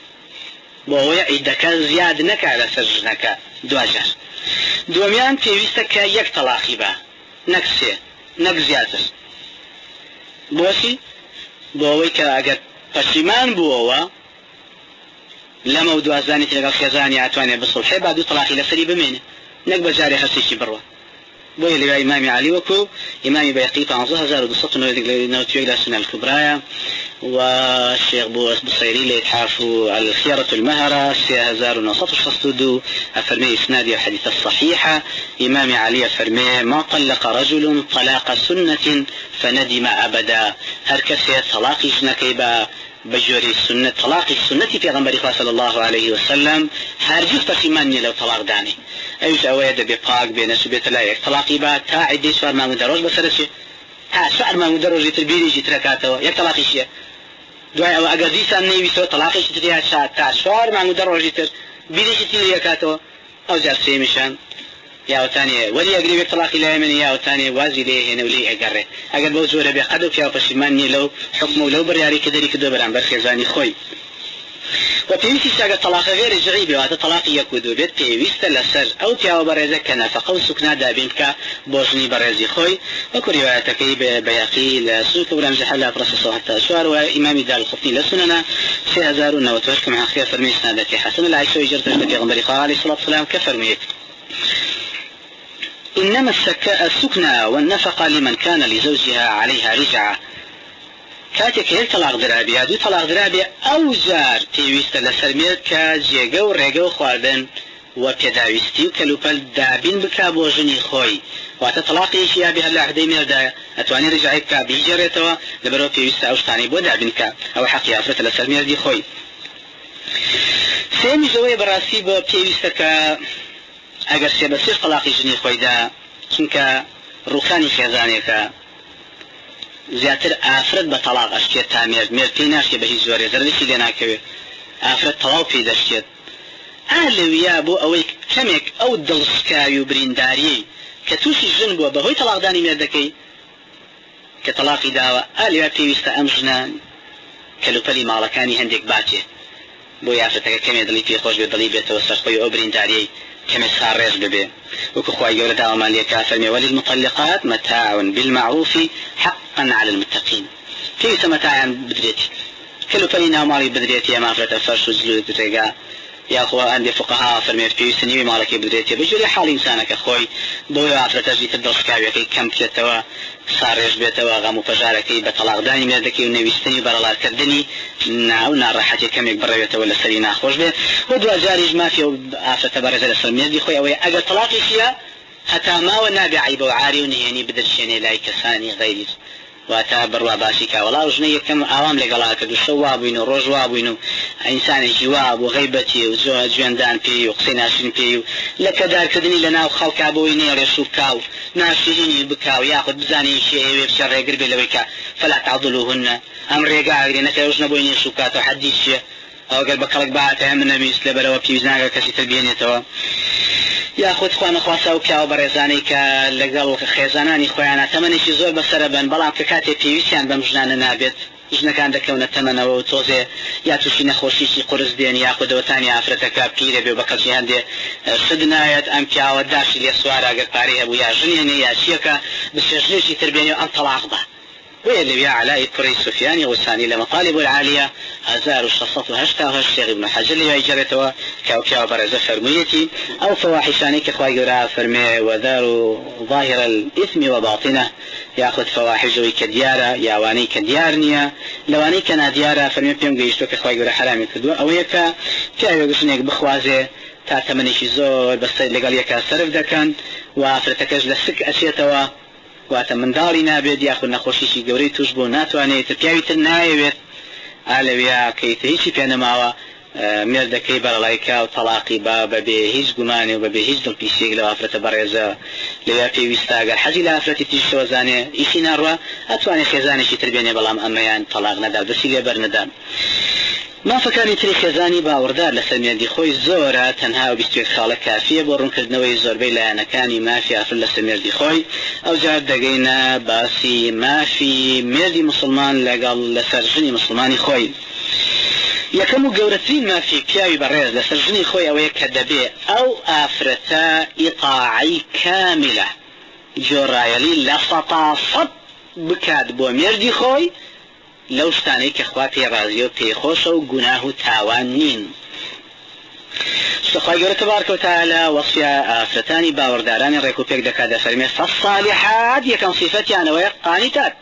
بۆ عیدەکە زیاد نەکا لە سەر ژنەکە دوجار دومیان پێویستە کە یەک تەلاقی بە نەک سێ نەک زیاتر بۆچی بۆ ئەوەی کە ئەگەر پەشیمان بووەوە لەمە و دوازدانی لەگەڵ خێزانی ئاتوانێ بسڵحێ با دوو تەلاقی لەسەری بمێنێ نەک بەجارێ هەستێکی بڕوە بوي لي إمام علي وكو إمام بيقي 15291 للسنة الكبرى والشيخ بوصيري اللي يتحافوا الخيرة المهرة 3962 أفرمي إسنادي الحديث الصحيحة إمام علي أفرمي ما طلق رجل طلاق سنة فندم أبدا هركسي طلاق جنكيبا بجوري السنة طلاق السنة في غنبري صلى الله عليه وسلم هرجز تسيماني لو طلاق داني أيش أويد بقاق بينسو بيتلايك طلاقي با تا عدي شوار ما مدروج بسرسي تا شوار ما مدروج يتربيني جتركاتو يك طلاقي شيء دعاء أو أجازيس أني بيسو طلاقي شتريها شات تا شوار ما مدروج يتر بيني شتريها كاتو أو جالسي مشان يا وثاني ولي أقرب طلاق لا يمن يا وثاني وازي ليه هنا ولي أقرب أقرب بوزور بقدو كيا فشماني لو حكمه لو برياري كدري كدو برام برخي زاني خوي وبيويستي شاق الطلاق غير جعيبي وهذا طلاق يكودو بيت بيويست لسر أو تياو بريزة كنافقة وسكنا دابينك بوزني بريزي خوي وكو روايتك بياقي لسوك برامج حلا برسس حتى أشوار وإمام دار الخفني لسننا 6000 مع خير فرمي سنادتي حسن العيشو يجرت في غنبري عليه الصلاة والسلام كفرميك إنما السكنى والنفقة لمن كان لزوجها عليها رجعة كاتك هل طلاق درابي هدو طلاق درابي أو جار تيويست لسلمير كجيغو ريغو خواردن وكداويستي وكالوبال دابين بكابو جني خوي واتا طلاقي شيا بها اللحظة ميردا أتواني رجعيك بيجريتوا لبرو تيويست أوشتاني بو دابينك أو حقي أفرت لسلمير دي خوي سيمي جوي براسي بو تيويستك اگر سێ بە سێ طلاقی ژنی خۆیدا چونکە ڕووخانی خێزانێکە زیاتر ئافرەت بە طلاق ئەشکێت تا مێرد پێی ناشکێت بە هیچ زۆرێ زەرەکی لێ ناکەوێت ئافرەت تەواو پێی دەشکێت ئالەویا بۆ ئەوەی کەمێک ئەو دڵسکاوی و برینداریەی کە تووشی ژن بووە بەهۆی طلاقدانی مێردەکەی کە طلاقی داوە ئالەویا پێویستە ئەم ژنە کەلوپەلی ماڵەکانی هەندێک باتێ بۆ یافرەتەکە کەمێ دڵی پێی خۆش بێت دڵی بێتەوە سەرخۆی ئەو برینداریەی كما سارج ببي وكخوا يقول دعوة لك فرمي وللمطلقات متاع بالمعروف حقا على المتقين كيف متاع بدريتي كل فلينا مالي بدريتي ما فرت الفرش وزلود الرقاء يا أخوة عندي فقهاء فرمي في سنوي مالك بدريتي بجري حال إنسانك أخوي بوي عفرت أجي تدرس كاويكي كم تتوا سارج بيتوا غامو فجاركي بطلاق داني مردكي ونويستني برالار كردني نعونا راحتي كم يكبر بيتوا ولا سرينا خوش به ودوا جاريج ما في عفرت برز السلمية دي خوي أوي أجل طلاقي فيها حتى ما ونابع عيب وعاري ونهيني بدرشيني لاي كساني غيري واتا بروا باشيكا ولا رجني كم عوام لقلا كدو شوابين ورجوابين انسان جواب وغيبتي وجواندان بي وقسيناشين بي لك دار كدني لنا وخلق ابويني رشوكاو ناشيني بكاو ياخذ بزاني شيء بشر قرب لويكا فلا تعضلوهن امر رجع لك وجنا بويني شوكات وحديث او قلبك لك بعد من النبي لبروا بيزناك كسي تربيني توا ياخذ خوان خواسا وكاو برزاني كلقل خيزاناني خويانا ثمنشي زور بسربن بلام ككاتي بيويسيان بمجنان نابت جنا كان دكونا ثمنه وتوزي يا توشي نخوشيشي قرص دين ياخذ وثاني عفرتك بيره ببكشي عندي صدنايت ام كاو داش لي سوارا قد باريها بو يا جنيني يا شيكا بسجنيشي تربيني ام طلاق به ويلي بيا علاء كري سفياني والثاني لمطالب العالية 1608 الشيخ ابن حجر اللي يجريتوا كاو برز فرميتي أو فواحشاني كخواي يرى فرمي وذار ظاهر الإثم وباطنه يأخذ فواحشه كديارة ياواني كديارنيا لواني كان ديارة فرمي بيوم قيشتو كخواي يرى حرامي كدوا أو يكا كاو يقصنيك بخوازي تا تمنيشي زور بس لقال يكا صرف دكان وافرتكج لسك أشيتوا واتە منداڵی نابێت یاخود نەخۆشیشی گەورەی توش بوو ناتوانێت پیاویتر نایەوێت ئالەویا کەیتە هیچی پێ نەماوە مێردەکەی بەرەڵایکا و تەلاقی با بەبێ هیچ گومانێ و بەبێ هیچ دڵپیسێک لەو ئافرەتە بەڕێزە لەویا پێویستە ئەگەر حەزی لە ئافرەتی تریشەوە زانێ ئیشی ناڕوە ئەتوانێت خێزانێکی تر بێنێ بەڵام ئەمەیان تەلاق نەدا دەستی لێبەر نەدان مافەکانی تری خێزانی باوەڕدار لەسەر مێردی خۆی زۆرە تەنها 21 خاڵە کافیە بۆ ڕوونکردنەوەی زۆربەی لایەنەکانی مافی ئافرەت لەسەر مێردی خۆی ئەوجار دەگەینە باسی مافی مێردی مسلمان لەگەڵ لەسەر ژنی مسلمانی خۆی یەکەم و گەورەترین مافی پیاوی بەڕێز لەسەر ژنی خۆی ئەوەیە کە دەبێ ئەو ئافرەتە ئیطاعەی کاملە جۆڕایەلی لە 100% بکات بۆ مێردی خۆی لەو شتانەی کە خوا پێی ڕازیە و پێی خۆشە و گوناه و تاوان نین خواهی تبارك وتعالى وصف آفرتاني باورداران ريكو بيك دكاد فرمي فالصالحات يكن صفتي أنا ويقانتات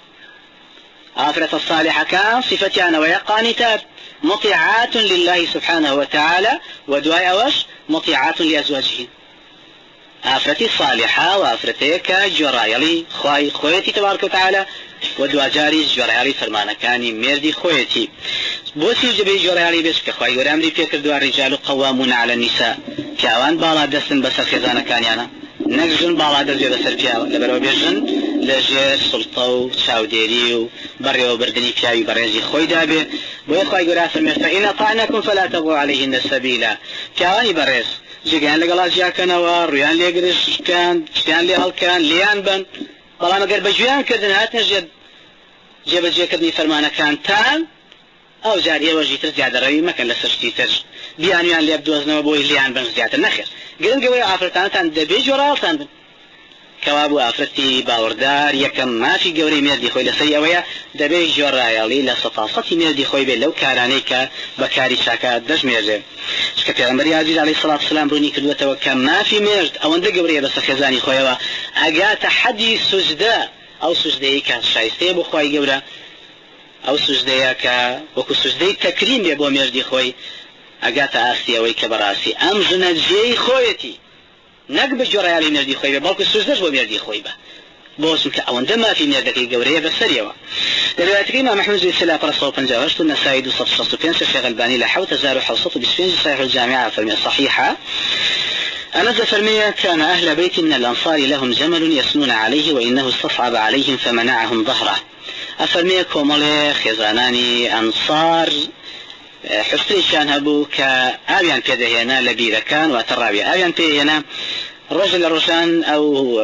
آفرة الصالحة كان صفتي أنا ويقانتات مطيعات لله سبحانه وتعالى ودعاء أوش مطيعات لأزواجهن آفرتي صالحة وآفرتيك جرايلي خويتي تبارك وتعالى ودوا جاري جرايلي فرمانا كاني مردي خويتي بوسي جبي جرايلي بس كخواي ورامري فيك دوا الرجال قوامون على النساء كاوان بالا دستن بس خزانة كان يعني نجن بالا دزي بسر فيها لبرو بيجن لجير سلطة وشاوديري وبري وبردني فيها بريزي خوي دابي بوي خواي ورا فرمي فإن طعنكم فلا تبغوا عليهن السبيلا كاواني بريز جيان لقلا جاكنوا رويان ليقرش كان شتيان لي هل كان ليان بن والله ما قرب جويان كردن هات نجد جيب جيكدني فرمانا كان تان او جاريه وجيتر زياده روي ما كان لسشتيتر بيانيان لي بدوزنا بوي ليان بن زياده نخير قلن قوي عفرتان دبي جورالتان بن كوابو عفرتي باوردار يكم ما في قوري مردي خوي لسي اويا دبي جورالي لسطاستي مردي خوي بي لو كارانيك بكاري شاكا دج ميرجي شكا پیغمبر عزيز عليه الصلاة والسلام روني كدوته وكم ما في مرد او اند قوري بس خزاني خويا اقات حدي سجده او سجده كان شايسته بو خوي قورا او سجده كا وكو سجده تكريم بي بو مردي خوي اقات آسي اوي كبراسي ام زنجي خويتي نقب جورالي مردي خوي بلكو سجدش بو مردي خوي با بوسم كأوان ما في مردك قوريه بسريوا رواية إمام محمد بن سلا برسول بنجاوشت النسائي صف صفين الشيخ الباني لحو تزار حوصة بسفين صحيح الجامعة فرمية صحيحة أنا فرمية كان أهل بيت من الأنصار لهم جمل يسنون عليه وإنه استصعب عليهم فمنعهم ظهره أفرمية كومولي خزاناني أنصار حسري كان هبو كآبيان كده هنا لبيرة كان وترابي آبيان كده هنا رجل رجان أو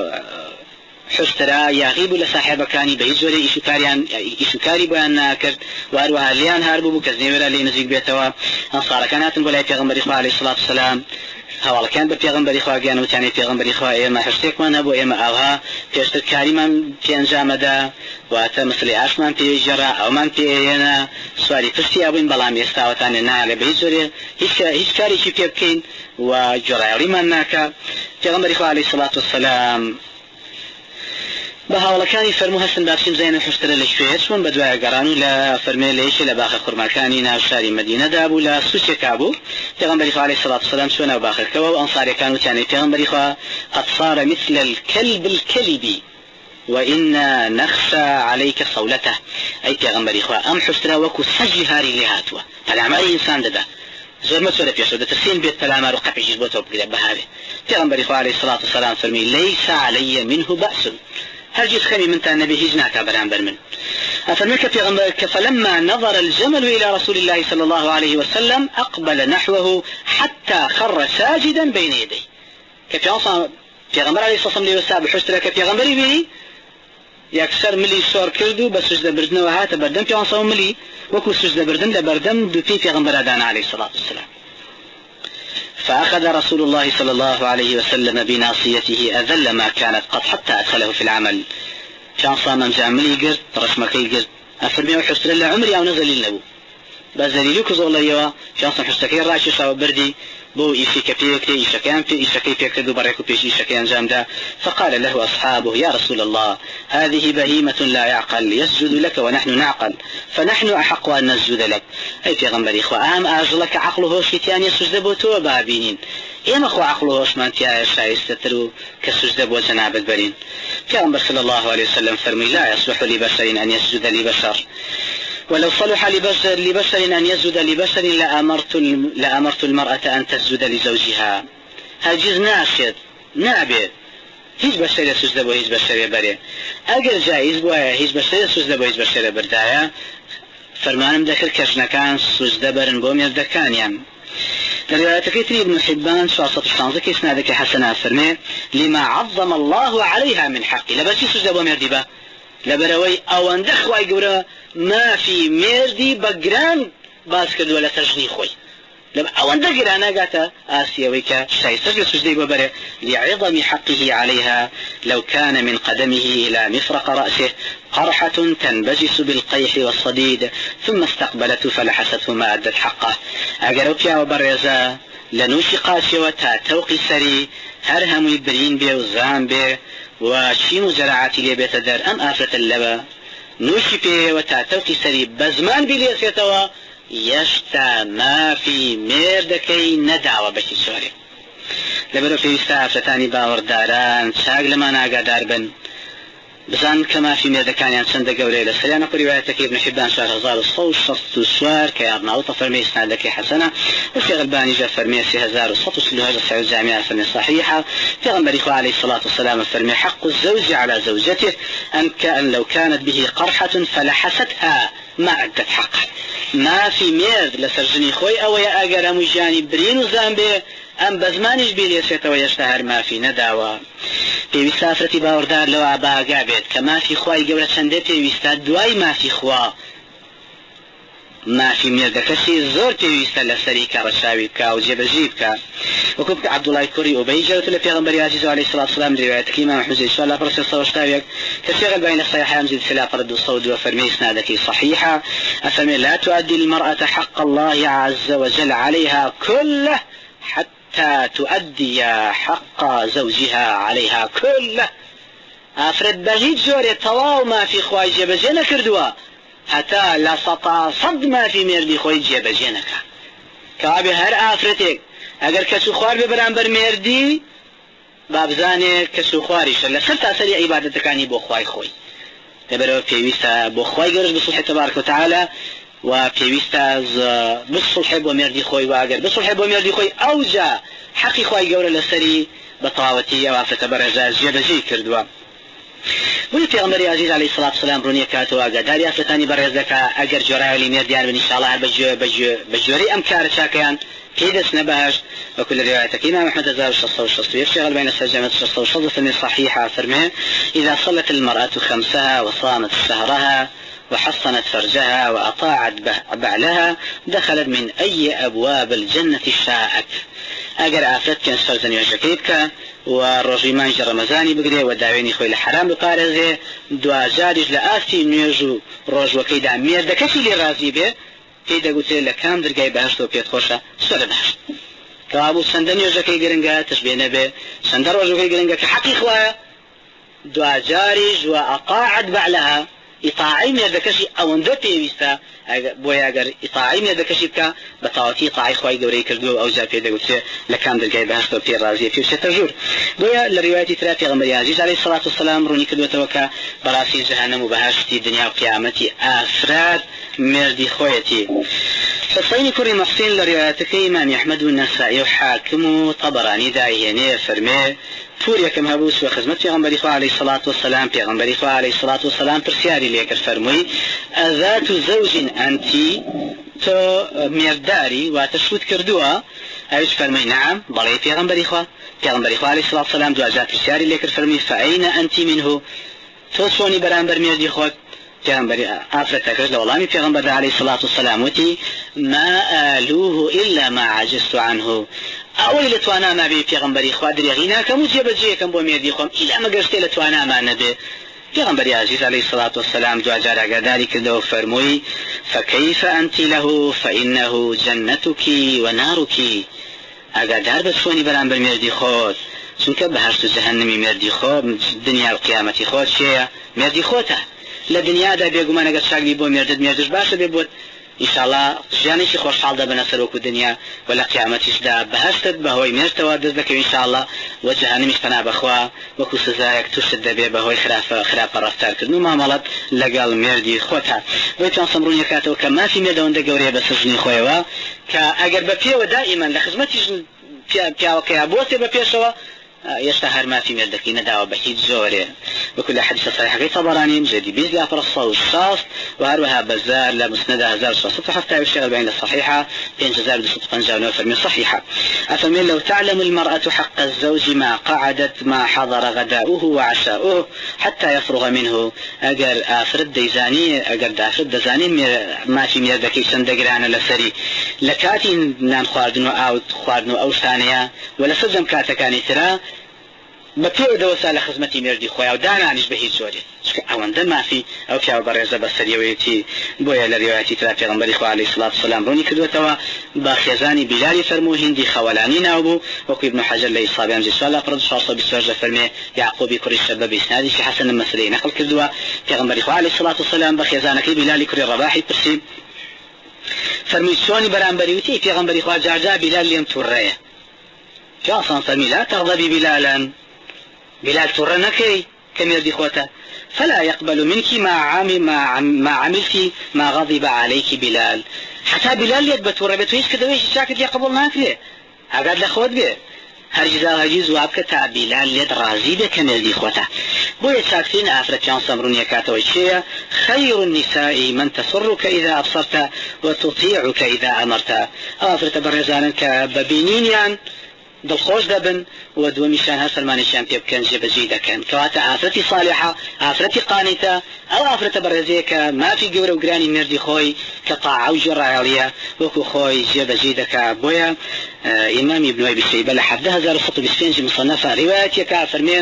حسترا يغيب لصاحب كاني بهجوري إشكاري بيان ناكر وأروها ليان هاربو كزنيورا لينزيق بيتوا أنصار كانت بولاي پیغمبر إخوة عليه الصلاة والسلام هوالا كان بپیغمبر إخوة جانو تاني پیغمبر إخوة إما حشتك من هبو إما أوها پیشتر كاري من في أنجام دا واتا مثل عاش من في جرا أو من في هنا سواري پشتي أبوين بلام يستاوتان نالي بهجوري هيش كاري شي بيبكين وجرا من ناكا پیغمبر إخوة عليه الصلاة والسلام بهاولا كاني فرمو هستن بابسيم زين حشتر لشويش من بدواء قرانو لا فرمي ليش لباخر خرماكاني ناشاري مدينة دابو لا سوسي كابو پیغمبر إخوة عليه الصلاة والسلام شونا باخر كوا وأنصاري كانوا تاني پیغمبر إخوة قد صار مثل الكلب الكلبي وإنا نخشى عليك صولته أي پیغمبر إخوة أم حشتر وكو سجي هاري لهاتوا الأعمال إنسان دادا زور ما تسولف يشود تسين بيت كلام رقب يجيب بوتو بقلب بهذه پیغمبر إخوة عليه الصلاة والسلام فرمي ليس علي منه بأس هرجيت خمي من النبي هجناك بران من أفرميك في غنبرك فلما نظر الجمل إلى رسول الله صلى الله عليه وسلم أقبل نحوه حتى خر ساجدا بين يديه كفي عصا في غنبر عليه الصلاة والسلام بحشترك في غنبري به يكسر ملي صور كردو بس سجد بردن وهات بردن في عصا ملي وكو سجد بردن لبردن بفي في غنبر أدان عليه الصلاة والسلام فأخذ رسول الله صلى الله عليه وسلم بناصيته أذل ما كانت قد حتى أدخله في العمل كان صامم جاملي قرد رشمكي قرد أفرمي وحسر الله عمري أو نزل النبو بازليلوك زول الله كان صام حسكي راشي شاو بردي بو إيشي كفيك إيشي كان في إيشي كيف يكردو بريكو بيش إيشي كان جامدا فقال له أصحابه يا رسول الله هذه بهيمة لا يعقل يسجد لك ونحن نعقل فنحن أحق أن نسجد لك أي في غنبري إخوة أهم أجلك عقله شتيان يسجد بوتو بابينين إما أخو عقله من تيا شايستترو كسجد بو جناب البرين في غنبر صلى الله عليه وسلم فرمي لا يصلح لبشر أن يسجد لبشر ولو صلح لبشر أن يسجد لبشر لأمرت المرأة أن تسجد لزوجها هاجز ناشد نابد هیچ بشری سجده بو هیچ بشری بره اگر جایز بو هیچ بشری سجده بو هیچ بشری بردایا فرمانم دکر کشنکان سجده برن بو مردکانیم رواية كثير ابن حبان شاصة الشانزة كيسنادك حسنا فرمي لما عظم الله عليها من حق لبشي سجده بو مردبا لبروي او اندخ واي قبرا ما في مردي بقران باس كردو ولا تجني خوي لما او اندخ قرانا قاتا آسيا ويكا شايسر سجدي ببره لعظم حقه عليها لو كان من قدمه الى مفرق رأسه قرحة تنبجس بالقيح والصديد ثم استقبلته فلحسته ما أدت حقه أقروا فيها وبرزا لنوشي قاسيوة تا توقي سري هر همي برين بي وزان بي وشي مزرعاتي لي بيتدر أم آفرة اللبا نوشي بي وتا توقي سري بزمان بليسيتوا يشتا ما في ميردكي ندعوة بشي سوري لبرو في استعفتاني باورداران شاق لما ناقادار بن بزان كما في ميردكان يعني سند قولي لسريانا كو روايتك ابن حبان شهر هزار الصوت شخص سوار كيارناوطة فرمي اسنادك حسنة وفي غلباني جاء فرمي 3600 سعود جامعة فرمي صحيحة في غنبريخو عليه الصلاة والسلام فرمي حق الزوج على زوجته أن لو كانت به قرحة فلحستها ما أدت حقه ما في ميرد لسرجني خوي أو يا أجر مجاني برين وزامبي أم بزمانش بيليسيت ويشتهر ما في نداوة في وسافرتي باوردار لو عبا قابت كما في خواي قولة شنده في وستاد دواي ما في خوا ما في ميرد كشي زور في وستاد لسريك رشاوي بكا وجيب بكا وكنت عبد الله كوري أبيجة وتلا في غنبري عزيز عليه الصلاة والسلام روايتك إمام أحمد إن شاء الله برسل صوشتاويك كشغل بين الصحيحة يمزيد سلاق رد الصوت وفرمي إسنادك صحيحة أفرمي لا تؤدي المرأة حق الله عز وجل عليها كله حتى تؤدي حق زوجها عليها كله أفرد بهيج جوري طواو ما في خواي جيبجينا كردوا حتى لا سطا صد ما في ميردي خواي جيبجينك كابي هر أفرتك اگر کسو خوار ببران بر مردی بابزانه کسو خواریش لسر تاثری عبادتکانی بو خواهی خوی لبرو پیوستا بو خواهی گرش بصلح تبارك وتعالى و پیوستا بصلح بو مردی خوی و اگر بصلح بو مردی خوی اوجا حقی خواهی گور لسری بطاوتی وافت برزاز جبجی کردوا بوی پیغمبری عزیز علیه الصلاة والسلام رونی کاتو اگداری افتانی برزدکا اگر جورای مردیان بن انشاءالله بجوری امکار چاکیان كيدس نباش وكل روايتك إمام أحمد زار الشخص والشخص يشتغل بين السجمة الشخص والشخص من صحيحة فرمه إذا صلت المرأة خمسها وصامت شهرها وحصنت فرجها وأطاعت بعلها دخلت من أي أبواب الجنة شاءت أجر آفرت كان فرزني وشكيبك والرجيمان رمضاني بقري وداويني خوي الحرام بقارزه دوا جارج لآفتي نيجو روج وكيدا ميردكشي لرازي به كيدا قلت لكام درقاي بهشت وبيت خوشة سورة بهشت كابو سندن يوجكي قرنقا تشبينا به سندر وجوكي قرنقا كحقي خوايا دوا جارج وأطاعت بعلها إطاعي ميردكشي أو اندو بيويستا بويا اگر إطاعي ميردكشي بكا بطاوتي إطاعي خواي قوري كردو أو جا بيدا قلت لكام درقاي بهشت وبيت رازي في وشتجور بويا لروايتي ثلاثة غمري عزيز عليه الصلاة والسلام روني كردو توكا براسي جهنم وبهشتي دنيا وقيامتي أفراد مردي خويتي حسين كوري محسن لروايتك إمام أحمد والنسائي وحاكم طبراني داعيني فرمي فوريا كم هبوس وخزمت پیغمبری خو علیه الصلاة والسلام پیغمبری خو علیه الصلاة والسلام پرسیاری لیکر فرموی ذات زوج انتی تو مرداری و تشوت کردوها اوش فرموی نعم بلی پیغمبری خو علیه الصلاة والسلام دو اجات پرسیاری لیکر فرموی فأين انتی منه تو سونی برانبر مردی خود پیغمبر آفرتك رجل والله پیغمبر عليه الصلاة والسلام وتي ما آلوه إلا ما عجزت عنه أولي لتوانا ما بي پیغمبري خوادر يغينا كمجيب جيكم بو ميردي خوم إلا ما قرشتي لتوانا ما نبي پیغمبر عزيز عليه الصلاة والسلام دعا جارع ذلك دو فرموي فكيف أنت له فإنه جنتك ونارك أقدار بسوني بران بالميردي خود چونك بهشت جهنمي ميردي خود دنيا القيامة خود شيء ميردي خوته لدنيا دا بيقوم أنا قد شاقلي بو ميردش باشا بيبوت إن شاء الله جانيشي خوش حال دا بنصر وكو الدنيا ولا قيامتش دا بهشتت بهوي ميرتوا دزلك إن شاء الله وجهنمش تنا بخوا وكو سزايك تشد بي بهوي خلاف الرفتار كدنو ما ملت لقال ميردي خوتها ويتوان صمرون يكاتو كما في ميردون دا قوري بسجني خويوا كأقر بفيو دائما لخزمتش فيها وكيابوسي بفيشوا يشتهر ما في مردك نداوة بحيد زوري وكل حديث صحيح غير طبراني مجدي بيز لا فرصة والشاص وهروها بزار لا مسندة هزار صفحة حتى يشتغل بين الصحيحة بين جزار بصوت قنجان وفرمي صحيحة أفرمي لو تعلم المرأة حق الزوج ما قعدت ما حضر غداؤه وعشاؤه حتى يفرغ منه أجر أفرد ديزاني أجر دافرد دزاني ما في مردك سندقران لسري لكاتي نان خواردنو أو ثانية ولا سجم كاتكاني ترى بەپێ دەوەسا لە خزمەتی مێردی خۆیان و دانانیش بە هیچ زۆری چکە ئەوەندە مافی ئەو پیاوە بەڕێزە بە سەریەوەیەتی بۆیە لە ڕێوایەتی ترا پێغەمبەری خوا عەلەیهی سڵات وسەلام ڕوونی کردوێتەوە بە خێزانی بیلالی فەرموو هیندی خەوەلانی ناوبوو وەکو ابن حەجەر لە ئیصابیان جسوال لە 628 فەرمێ یعقوبی کوڕی شەبە بإسنادی حەسەن مەسەلەی نەقل کردووە پێغەمبەری خوا عەلەیهی سڵات وسەلام بە خێزانەکەی بیلالی کوڕی ڕەباحی پرسی فەرمووی چۆنی بەرامبەری وتی پێغەمبەری خوا جارجار بیلال لێم تووڕەیە جاسان فەرمی لا تغضبی بیلالا بلال ترنكي كم يردي خوته فلا يقبل منك ما عملتي ما غضب عليك بلال حتى بلال يثبت وربت ويش كذا ويش شاكت يقبل ناكله هقعد لخوت به هرجزا هجيز وابك تا بلال يد راضي به كم يردي خوته بو يشاكتين افرتيان صبرون يكاتا وشيا خير النساء من تسرك اذا ابصرت وتطيعك اذا امرت افرت برزانا كببينين دڵخۆش دەبن و دووەمیشان هەر فەرمانێکیان پێ بکەن جێبەجێ دەکەن کەواتە ئافرەتی صالحە ئافرەتی قانیتە ئەو ئافرەتە بەڕێزەیە کە مافی گەورە و گرانی مردی خۆی کە تاعە و ژێڕایەڵیە وەکو خۆی جێبەجێ دەکات بۆیە ئیمامی ابن ئەبی شەیبە لە 1725 مصنفە ڕیوایەتێکە فەرمێ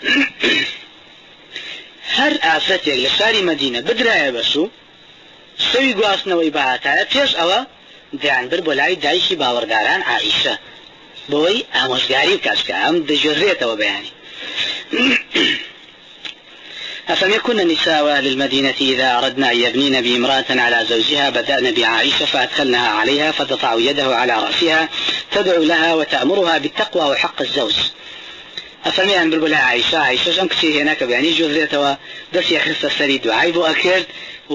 هەر ئافرەتێک لە شاری مەدینە بدرایە بەسوو شەوی گواستنەوەی بەهاتایە پێش ئەوە دەیانبر بۆ لای دایکی باوەڕداران عائیشە بوي أمشجاري كاشكام دجريته وبياني أفلم يكن النساء أهل المدينة إذا أردنا أن يبنين بامرأة على زوجها بدأن بعائشة فأدخلنها عليها فتضع يده على رأسها تدعو لها وتأمرها بالتقوى وحق الزوج أفلم ينبر بلا عائشة جمكتي هناك بياني جريته بس يخص السري دعاي بو أكيد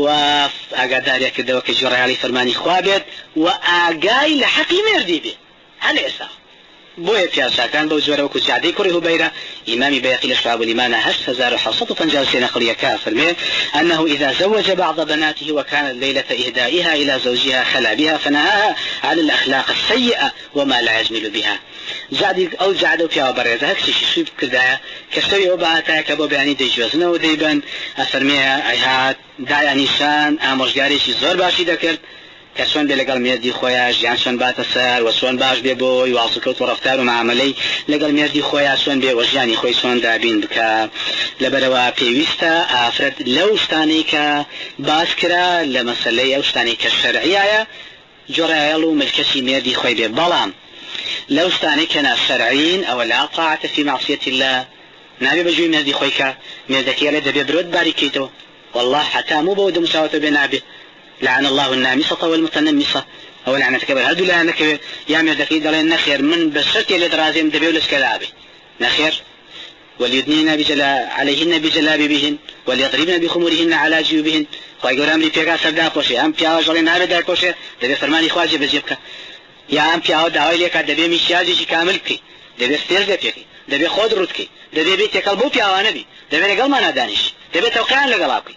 وأقدار يكد وكجرى علي فرماني خوابت وأقاي لحقي مردي به هل يسا بوية فياسا كان بوزوره وكو سعدي كره هبيرة إمامي بيقي لشعب الإيمان هشت هزار حصة فنجالسين قليا كافر أنه إذا زوج بعض بناته وكان ليلة إهدائها إلى زوجها خلع بها فنهاها على الأخلاق السيئة وما لا يجمل بها زادي أو زادو فيها بريزة هكسي شيب كذا كشتري وبعتها كبو بيعني دي جوزنا وديبا أفرميها أيهات دايا نيشان أمرجاري شي زور باشي دكرت كسوان بلقال ميردي خويا جان سوان بات السار وسوان باش بيبوي واصلكوت ورفتار ومعاملي لقال ميردي خويا سوان بي وجاني خوي سوان دابين بكا لبروا بيويستا افرد لو شتانيكا باسكرا لمسلي او شتانيكا الشرعية جريالو ملكسي ميردي خوي بي بلام لو شتانيكنا الشرعين او لا طاعة في معصية الله نابي بجوي ميردي خويكا ميردكي لدى بيبرود باريكيتو والله حتى مو بود مساواة بينابي لعن الله النامصة والمتنمصة أو لعنة كبير هدو لا نكبر يا مردكي دلين نخير من بسرتي لدرازيم دبيولس كلابي نخير وليدنين عليهن بجلابيبهن وليضربن بخمورهن على جيوبهن ويقول أمري فيها سردا كوشي أم بياو جلين هذا كوشي دبي فرماني خواجه بزيبك يا أم بياو دعوي لك دبي مشياجي كاملك دبي ستير دبيك دبي خود رودك دبي بيتك البو بياو نبي دبي لقل ما نادانش دبي توقعان لقلابك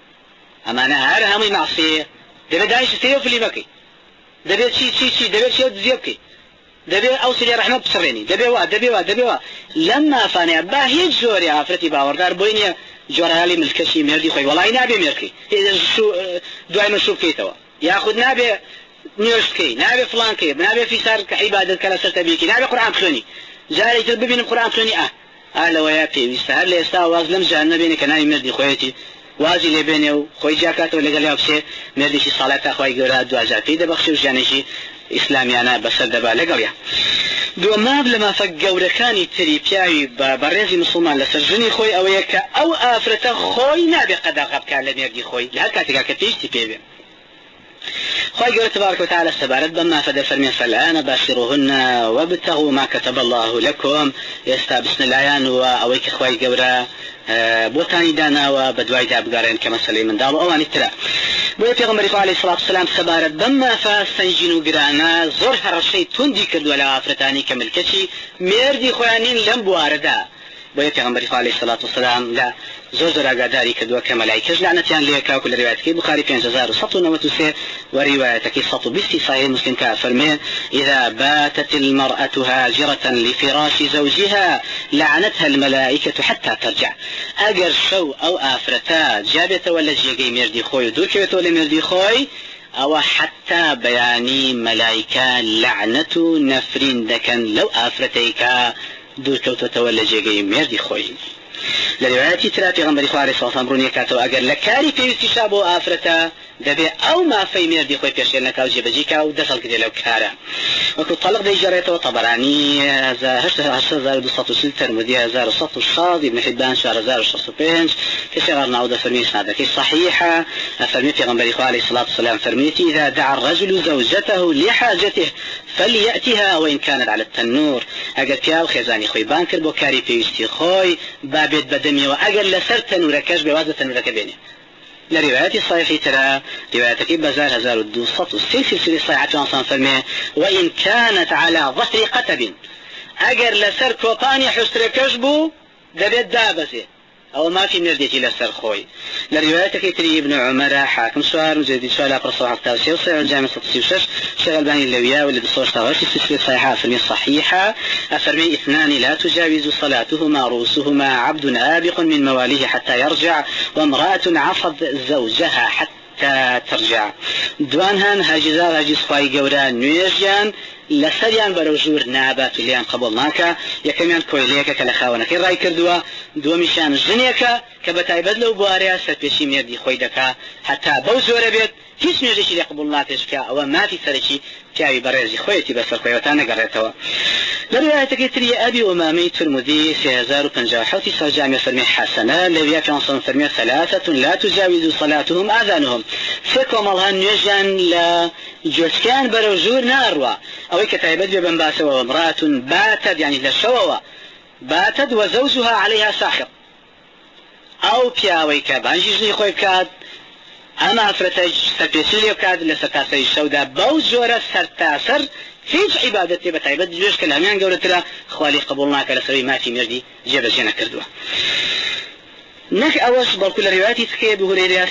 أما أنا هذا همي معصية دبي دايش سيو في اللي بكي دبي شي دبي شي زيبكي دبي أوصل يا رحمة بسريني دبي وا لما فاني أبا هي جوري عفرتي باوردار بويني جورالي ملكشي مردي خوي والله نابي ملكي شو دعاء من شو كيتوا ياخذ نابي نيوشكي نابي فلانكي نابي في سار كعبادة كلا ستبيكي نابي قرآن خلوني جاري تربي من القرآن خلوني أهلا ويا بيستهر لي استاواز لم جعلنا بينك ناي مردي خويتي وازی لبنه و خوی جاکات و لگلی افشه مردیشی صالحات خوای گورا دو عزاتی دبخشی و جانشی اسلامیانه بسر دبا لگلیا دو ماب لما فق گورکانی تری پیاوی برزی مسلمان لسرجنی خوی او یک او آفرت خوی نبی قدر غب کان لمردی خوی لهکاتی که پیشتی پیبی خوي قال تبارك وتعالى استبارد بما فدر فرمي فالآن باشروهن وابتغوا ما كتب الله لكم يستابسن العيان وأويك خوي قورا بوتاني دانا وبدواي دابقارين كما سليم دال وأواني ترى بويت يغمر عليه الصلاة والسلام استبارد بما فاستنجنوا قرانا زور هرشي تندي كردوا لآفرتاني كملكشي ميردي خوانين لم بواردا بويت يغمر عليه الصلاة والسلام لا زوج راقداري كدوا كملائكة لعنتيان ليكا وكل روايتك بخاري 5193 وروايتك سطو بستي صحيح مسلم كافرمي إذا باتت المرأة هاجرة لفراش زوجها لعنتها الملائكة حتى ترجع أجر شو أو آفرتا جابت ولا جيجي مردي خوي دوكيت ولا مردي خوي أو حتى بياني ملائكة لعنة نفرين دكن لو آفرتيك دوكوت ولا جيجي مردي خوي لرواياتي ترى پیغمبر خدا عليه الصلاة والسلام روني كاتو اگر لكاري پێویستی شابو آفرتا دبي او ما في مردي خوي بيشير نكاو جيبجيكا ودخل كده لو كارا وكو طلق دي جريته طبراني هزار بسطو سل ترمذي هزار سطو الصاد ابن حبان شهر هزار شخص بينج كسيغر نعود فرمي سنادك صحيحة فرمي پیغمبر خدا عليه الصلاة والسلام فرميتي إذا دعا الرجل زوجته لحاجته فليأتها وإن كانت على التنور اگر پیاو خزاني خوي بانكر بو كاري بيوستي خوي بابت بدمي واگر لسر تنوركش بوازة تنورك بيني لروايات صحيحة ترى روايتك بزار 1206 سلسلة صحيحة انسان فرمي وإن كانت على ظهر قتب اگر لسر كوباني حسركش بو دبيت دابزي او ما في مرديتي لسر خوي لروايتك تري ابن عمر حاكم سؤال مجدد سؤال اقرا صحيح التاسية وصحيح الجامع 66 شغل باني اللويا واللي بصوش تغرش السلسلة صحيحة فرمي صحيحة أفرمي اثنان لا تجاوز صلاتهما رؤوسهما عبد آبق من مواليه حتى يرجع وامرأة عصت زوجها حتى ترجع دوانهان هاجزار هاجز خواهي قوران نويجيان لسريان بروجور نابات ليان قبول ناكا يكميان كويليكا كالخاونكي راي كردوا دومشان جنيكا كبتايبد لو بواريا سرپيشي مردي خويدكا حتى بوزور بيت هیچ نوێژێکی لێ قبول ناکرێت کە ئەوە مافی سەرەکی پیاوی بەڕێزی خۆیەتی بەسەر خۆیەوەتان نەگەڕێتەوە لە ڕوايەتێکی تری ئەبی ئومامەی ترمذی 3057 سەرجامی فەرمی حەسەنە لەویا پێنسەم فەرمی ثلاثة لا تجاوز صلاتهم آذانهم سێ کۆمەڵ هەن نوێژیان لە جوچکیان بەرەو ژوور ناڕوا ئەوەی کە تایبەت بێ بەمباسەوە امرأة باتت يعني لە شەوەوە باتت وزوجها عليها ساخط ئەو پیاوەی کە بانگی ژنی خۆی بکات اما افرتج سپیسیلی کاد لسکاسه شودا باو جورا سرتاسر هیچ عبادتی بتعبد جوش کلامیان گورترا خوالی قبول ناکر سوی ما فی مردی جبجنا کردوا نك أوش بقول رواياتي تكي بهريرة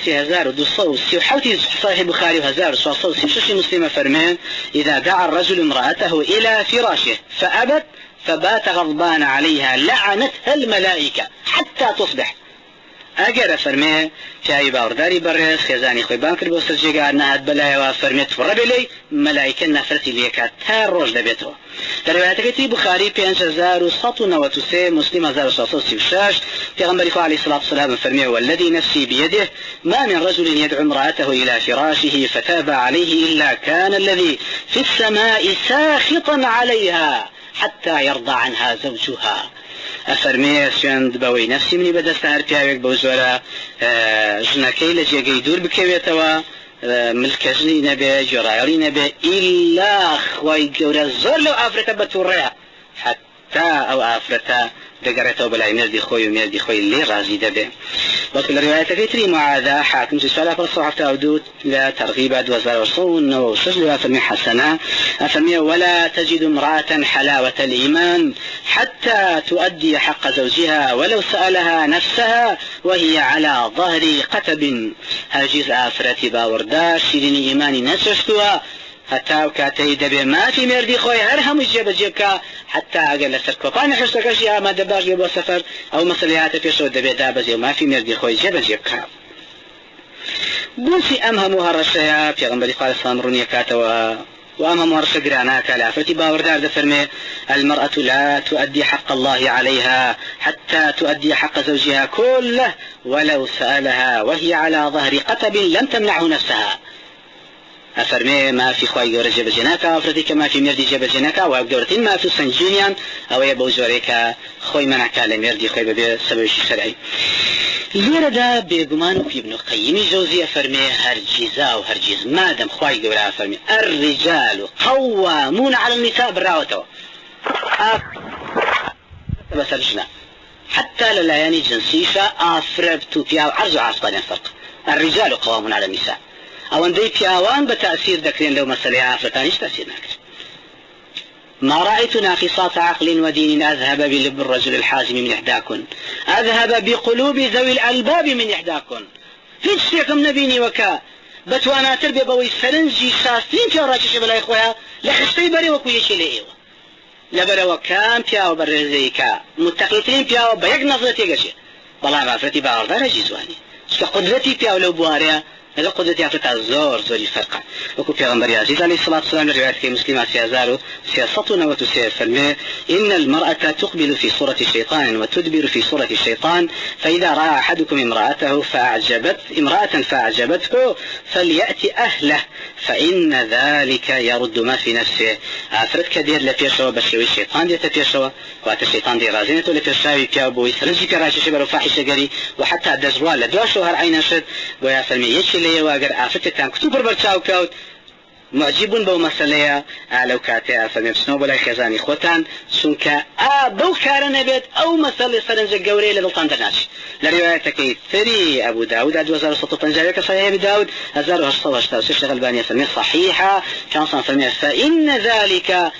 3237 صحيح البخاري و1666 مسلم فرمان إذا دعا الرجل امرأته إلى فراشه فأبت فبات غضبان عليها لعنتها الملائكة حتى تصبح اگر فرمه چای باورداری برس خزانی خوی بانکر بو سرجگار نهاد بلایوا فرمت ربلی ملائکه نفرتی لیکات تا روز دبیتو در روایت کی بخاری 5193 مسلم 1636 پیغمبر علیه الصلاه والسلام فرمه والذي نفسي بيده ما من رجل يدعو امراته الى فراشه فتاب عليه الا كان الذي في السماء ساخطا عليها حتى يرضى عنها زوجها أفرمي سوند بوي نفسي مني بدست هر پیاوێک بو زۆرە ژنەکەی لە جێگەی دوور بکەوێتەوە ملکەژنی نەبێ جۆرایەڵی نەبێ ئیلا خوای گەورە زۆر لەو ئافرەتە بەتوڕەیە حتا ئەو ئافرەتە دەگەڕێتەوە بەلای مردی خۆی و مردی خۆی لێ ڕازی دەبێ وەکو لە ڕوايەتەکەی تری معاذە حاکم سوالە پرسەحەفتە ئەودوت لە تەرغیبە 2006 لە فەرمی حەسەنە أفرمي ولا تجد امرأة حلاوة الإيمان حتى تؤدي حق زوجها ولو سألها نفسها وهي على ظهر قتب هاجز آفرتي باورداش شيرين إيماني نسشتوا حتى وكاتي دبي ما في مردي خوي هرهم الجيب جيبك حتى أقل سركوبان حسكش يا ما دباش بيبو سفر أو مسليات في شو دبي دابز ما في مردي خوي جيب جيبك بوسي أمهمها الرشايا في غنبري قال الصامرونية كاتوا وأمام ورشة قراناك لعفتي باوردار دفرمي المرأة لا تؤدي حق الله عليها حتى تؤدي حق زوجها كله ولو سألها وهي على ظهر قتب لم تمنعه نفسها أفرمي ما في خواهي قورة جبل جناكا وفرتك ما في مردي جبل جناكا وأقدورتين ما في سنجينيان أو يبو زوريكا خوي منعكا لمردي خوي بسبب الشرعي ليرة دا بيقمان في ابن القيم الجوزية فرمي هرجيزا وهرجيز ما دام خواهي قورة فرمي الرجال قوامون على النساء بالراوتو بس الرجنا حتى للاياني جنسيشة أفربتو فيها عرض عصبان الفرق الرجال قوامون على النساء او اندي پیاوان بتأثير ذكرين لو مسألة آفرتانيش تأثير ناكر ما رأيت ناقصات عقل ودين أذهب بلب الرجل الحازم من إحداكن أذهب بقلوب ذوي الألباب من إحداكن هيش فيكم نبيني وكا بتوانا تربي بوي سرنجي شاستين كوراكش بلا إخوها لخشتي بري وكو يشي لإيوه لبلا وكام پیاو برزيكا متقيتين پیاو بيق نظرتي قشي بلا غافرتي باوردار جيزواني قدرتي پیاو لو بواريا هذا قدرة يعطيك زور زوري فرقة وكو پیغمبر عزيز عليه الصلاة والسلام رواية كي مسلمة سيازارو سياسطنا وتسير فرمي إن المرأة تقبل في صورة الشيطان وتدبر في صورة الشيطان فإذا رأى أحدكم امرأته فأعجبته فليأتي أهله فإن ذلك يرد ما في نفسه أفرد كدير لبيشوا بشوي الشيطان دي تبيشوا وات الشيطان دي رازينته لبيشاوي بيابو يسرنجي كراشي شبر وفاحشة قري وحتى دجوال لدواشو هر عين شد ويا فرمي يشي لي واقر آفتتان كتوبر برچاو كاوت معجبون بو مسألة لو كاتيا فمبسنو بلا خزاني خوتان سنك بو كارنا بيت او مسألة سرنجة قوري لدلطان درناش لروايتك ثري ابو داود اد وزار سطو بنجاريك صحيح ابي داود ازار وهشتو شيخ البانية فرمي صحيحة كان فرمي فإن ذلك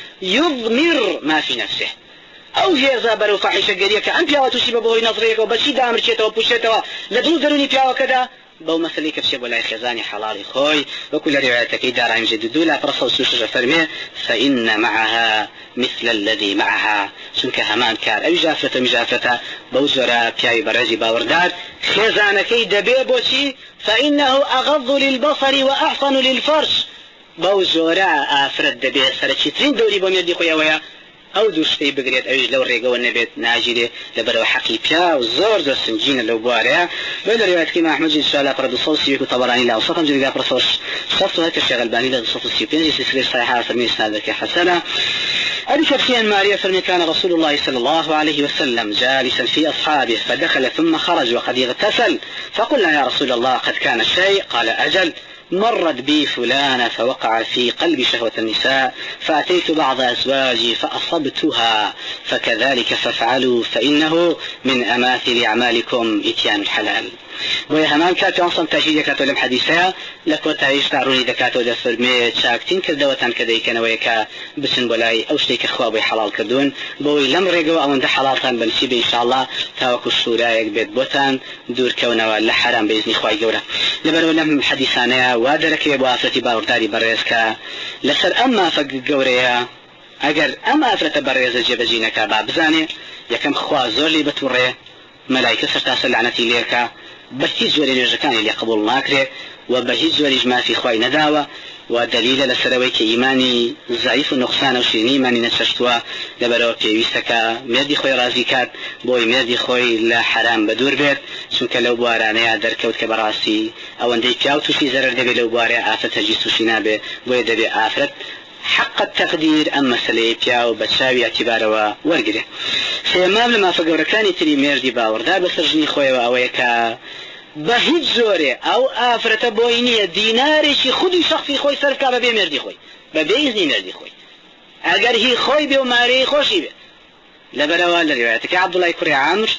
يضمر ما في نفسه او هێزا بەرەو فاحشە گەریە کە ئەم پیاوە تووشی بە بەهۆی نەزرەیەکەوە بەچی دامرچێتەوە پوشێتەوە لە دوو دەرونی پیاوەکەدا بەو مەسەلەی کە بچێ بۆ لای خێزانی حەڵاڵی خۆی وەکو لە ڕێوایەتەکەی داڕایم جددو لا پرسە و سوشەژە فەرمێ فإن معها مثل الذي معها چونکە هەمان کار ئەوی ژافرەتە میژافرەتە بەو زۆرە پیاوی بەڕێزی باوەڕدار خێزانەکەی دەبێ بۆچی فإنه أغض للبصر وأحسن للفرج بەو زۆرە ئافرەت دەبێ سەرەکیترین دەوری بۆ مێردی خۆیەوەیە او دوشتي بقريت اويج لو ريقو النبيت ناجري لبرو حقي بيا وزور زور سنجين لو بواريا بين رواية كما احمد ان شاء الله قرد الصوصي يكو طبراني لا وصفم جريقا برصوص صفتو هكا الشيخ الباني لدى صوت السيبين سلسلة صحيحة فرمي سنادك حسنة أبي شخصيا ماريا فرمي كان رسول الله صلى الله عليه وسلم جالسا في أصحابه فدخل ثم خرج وقد اغتسل فقلنا يا رسول الله قد كان الشيء قال أجل مرت بي فلانة فوقع في قلبي شهوة النساء فأتيت بعض أزواجي فأصبتها فكذلك فافعلوا فإنه من أماثل أعمالكم إتيان الحلال ويهمان كاتو أنصم تاجيد كاتو لم حديثها لكو تايش تعروني دكاتو دفرمي تشاكتين كردوتان كديكن ويكا بسن بولاي أو شتيك خوابي حلال كردون بوي لم رقوا أو اند حلالتان بنسيب إن شاء الله تاوكو السورايك بيت بوتان دور كونوا لحرام بإذن خواهي قورا لبرو لم حديثانا وادرك يبو آفرتي باورداري بريزكا لسر أما فق قوريا اگر أما آفرت بريزة جبجينكا بابزاني يكم خواه زورلي بتوري ملايكة سرتاسل لعنتي ليركا بهيج زوري نرجكان اللي قبول ناكري وبهيج زوري جما في خواهي نداوة ودليل لسرويك إيماني ضعيف النقصان وشيني إيماني نششتوا لبرو بيويستكا مردي خوي رازيكات بوي مردي خوي لا حرام بدور بيت چونك لو بوارانيا دركوت كبراسي او اندي كاوتو شي زرر دبي لو بواري آفت هجيستو شينابي بوي دبي آفرت حق التقدير أما سليبيا وبتشاوي اعتباره ورقده سيمام لما فقوركاني تري مردي باوردار بسرجني خوي وأويكا بهيج زوري او آفرت بوينية ديناري شي خودي شخصي خوي سرفكا ببي مردي خوي ببيزني مردي خوي اگر هي خوي بي وماري خوشي بي لبروال لروايتك عبد الله كري عامر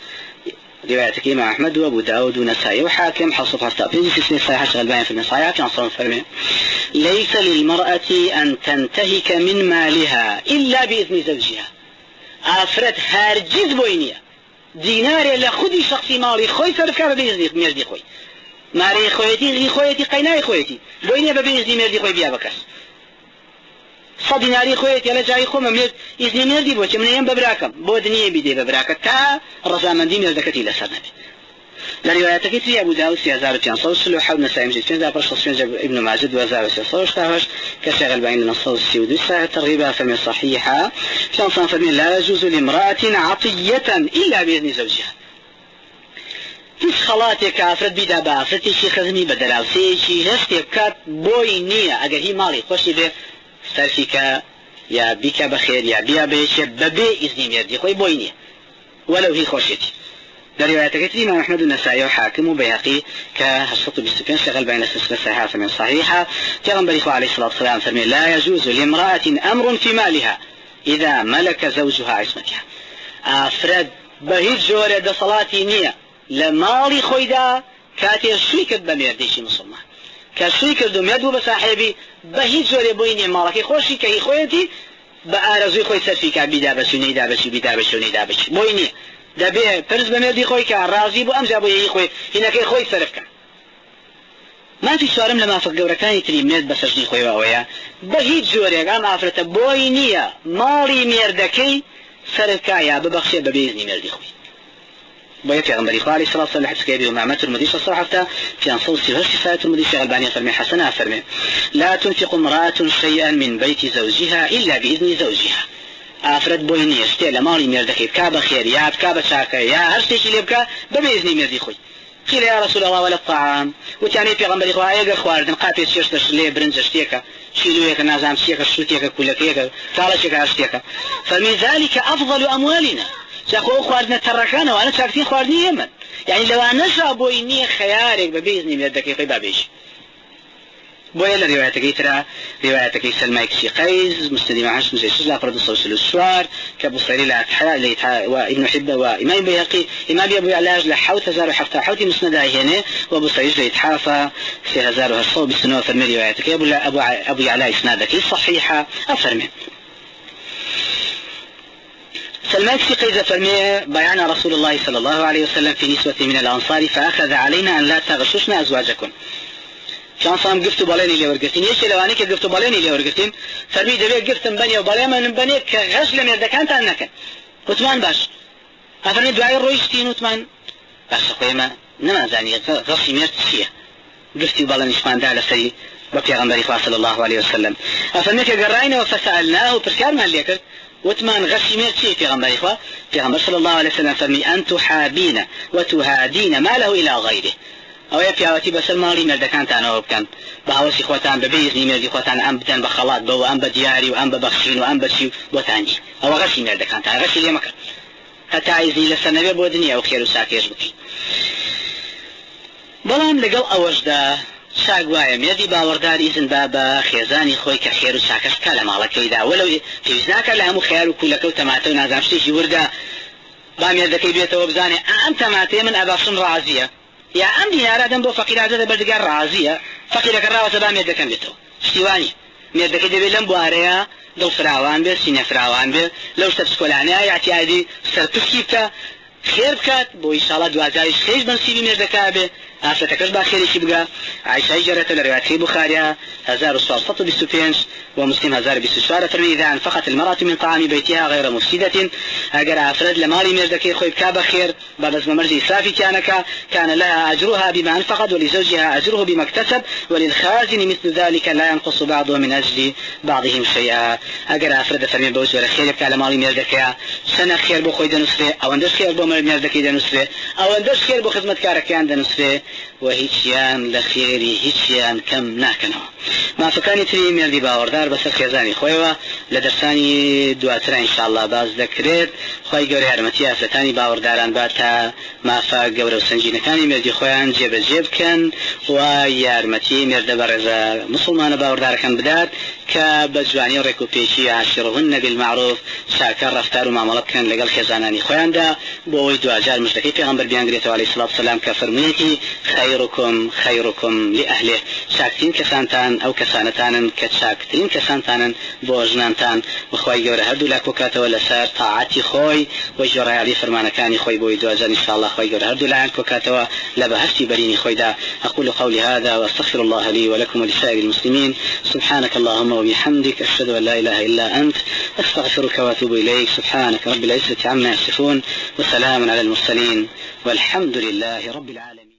روايتك إمام أحمد وأبو داود ونسائي وحاكم حصف هستافيز في سنة صحيحة غلبان في النصايا في عصر الفرمي ليس للمرأة أن تنتهك من مالها إلا بإذن زوجها آفرت هارجز بوينية ديناري لخودي شخصي مالي خوي سرفكا ببيزني مردي خوي ماري خويتي قيناي خويتي بوينية ببيزني مردي خوي بيا بكس صد ديناري خويتي على جاي خو مملك إذن مردي بوش من يوم ببراكم بودني بدي ببراك تا رزامندي مردكتي لسرنا لرواياتك في أبو داود في 1500 حول نسائي مجد في 1500 ابن ماجد و1600 كشغل بين النصوص السيودي ساعة ترغيبها فمن صحيحة كان صنفرمين لا يجوز لامرأة عطية إلا بإذن زوجها هیچ خڵاتێک ئافرەت بیدا بە ئافرەتێکی خەزمی بە دەراوسەیەکی هەستێ بکات بۆی نییە ئەگەر هی ماڵی خۆشی بێ سەرفیکە یا بیکە بەخێر یا بیا بێشێ بەبێ ئیزنی مێردی خۆی بۆی نییە وەلەو هی خۆشێتی لروايتك إمام أحمد النسائي وحاكم وبيهقي كهشط بالسفين شغل بين السلسلة الصحيحة من صحيحة كغنبري عليه الصلاة والسلام فرمي لا يجوز لامرأة أمر في مالها إذا ملك زوجها عصمتها أفرد بهيج جورة دا صلاتي نية لمالي خويدا كاتي شويكت بميرديشي مسلمة كشويكت دو ميردو بصاحبي بهيج جورة بويني مالكي خوشي كهي خويتي بأرزوي خوي سرفي كبدا بشو نيدا بشو بويني دبي فرز بمردي خوي كراضي بو امجا بو يي خوي هناك خوي سرفك ما في شارم لما فقورة كان تري مرد بسجني خوي واويا بهيج جوري قام عفرت بوينية مالي مردكي سرفك يا ببخشي ببيزني مردي خوي بويا في غنبري عليه الصلاة والسلام حديث كيبي ومعمة المديش الصحفة في أنصار سيفر صفات المديش غلبانية فرمي حسنة فرمي لا تنفق امرأة شيئا من بيت زوجها إلا بإذن زوجها أفرد بويني اشتيل مالي مردكي كاب خير يا كاب شاكا يا هرشتيش اللي بكا بإذن مردي خوي قيل يا رسول الله ولا الطعام وتعني في غنبري خواهي خواردن قابي شيرتش لي برنج اشتيكا شيلويك نازام شتيكا شوتيكا كلكيكا تالشيكا اشتيكا فمن ذلك أفضل أموالنا شاخو خواردنا تركانا وأنا شاكتين خواردني يمن يعني لو أنا شابوي نية خيارك ببيزني من الدقيقة بابيش بويا لروايتك ترى روايتك سلمى كشي قيز مستدي معاش مزيش لا فرد الصوص الأسوار كبصيري لا تحرى وابن حبة وإمام بيهقي إمام أبو علاج لحوت هزار حفتا حوتي مسندا هنا وبصيري زي تحافة في هزار هالصوب بالسنوة فرمي روايتك أبو علاج إسنادك صحيحة أفرمي سلمان في قيز فرمي بيعنا رسول الله صلى الله عليه وسلم في نسوة من الأنصار فأخذ علينا أن لا تغششن أزواجكم شان صام قفتوا باليني اللي ورقتين ايش لو انا قفتوا باليني اللي ورقتين فرمي دبي قفتم بني وبالي من بني كغش لم يدكانت عنك وثمان باش افرني دعاء الرويشتين وثمان باش قيمة نما زاني غشي مرتشيه قفتي باليني شمان دال سري بيغمبر صلى الله عليه وسلم افرني قرينا وفسالناه وبركار ما ليك وثمان غشي مرتشيه في غمبر صلى الله عليه وسلم فرمي ان تحابين وتهادين ما له الى غيره او يبيعوتي بس المالي مردكان تانو بكن بهوسي خوتان ببيزني مردي خوتان ام بدن بخلاط بو ام بدياري وام ببخشين وام بشي بوتاني او غشي مردكان تان غشي لي مكر حتى عايزني لسنة بو دنيا وخير وساكيش بكي بلان لقل اوجدا شاقوايا مردي باوردار إذن بابا خيزاني خوي كخير وساكش كلام على كيدا ولو في وزناك لهم خير وكلك وتماتو نازم شتيشي وردا بامي ذكي بيته وبزاني انت ماتي من اباشن رازية يا أم دينار آدم بو فقير هذا بردقار رازية فقير كرا وسبا ميدا كان بيتو اشتواني ميدا كده بيلم بواريا دو فراوان بي سينة فراوان بي لو ستسكولانيا يعطي هذه سرتسكيبتا خير بكات بو إن شاء الله دوازاريش خيش بنسيبي ميدا كابي أفتكش باخيري شبقى عيشة جرت لرواية في بخاريا 1425 ومسلم 1024 فرمي إذا أنفقت المرأة من طعام بيتها غير مفسدة أجر أفرد لمالي مردكي خويب كاب خير بعد اسم مرجي إسرافي كان لها أجرها بما أنفقت ولزوجها أجره بما اكتسب وللخازن مثل ذلك لا ينقص بعضه من أجل بعضهم شيئا أجر أفرد فرمي بوز ولا خير بكا لمالي مردكي سنة خير بو خوي دنسري أو اندش خير بو مردكي دنسري أو اندش خير بو خدمة كاركيان دنسري وهيتشيان لخيري هيتشيان كم ناكنه ما فكاني تري مردي باوردار بس الخيزاني خويوه لدرساني دواتر ان شاء الله باز ذكرت خوي گەورە یارمەتی ئافرەتانی باوەڕداران باتە مافا گەورە و سنجینەکانی مێردی خۆیان جێبەجێ بکەن و یارمەتی مێردە بەڕێزە مسلمانە باوەڕدارەکان بدات کە بە جوانی و ڕێک و پێشی عاشرهن بالمعروف چاکە ڕەفتار و مامەڵە بکەن لەگەڵ خێزانانی خۆیاندا بۆ ئەوەی دوجار مژدەکەی پێغەمبەر بیانگرێتەوە عەلەیهی سڵات وسەلام کە فەرموویەتی خەیڕکم لأهله چاکترین کەسانتان ئەو کەسانەتانن کە چاکترین کەسانتانن بۆ ژنانتان بخوای گەورە هەردوو لا کۆکاتەوە لەسەر تاعاتی خۆی و ژێڕایەڵی فەرمانەکانی خۆی بۆی دوجار ان شاء الله خوای گەورە هەردوو لایەن کۆکاتەوە لە بەهەشتی بەرینی خۆیدا أقول قولي هذا وأستغفر الله لي ولكم ولسائر المسلمين سبحانك اللهم وبحمدك أشهد أن لا إله إلا أنت أستغفرك وأتوب إليك سبحانك رب العزة عما يصفون وسلام على المرسلين والحمد لله رب العالمين.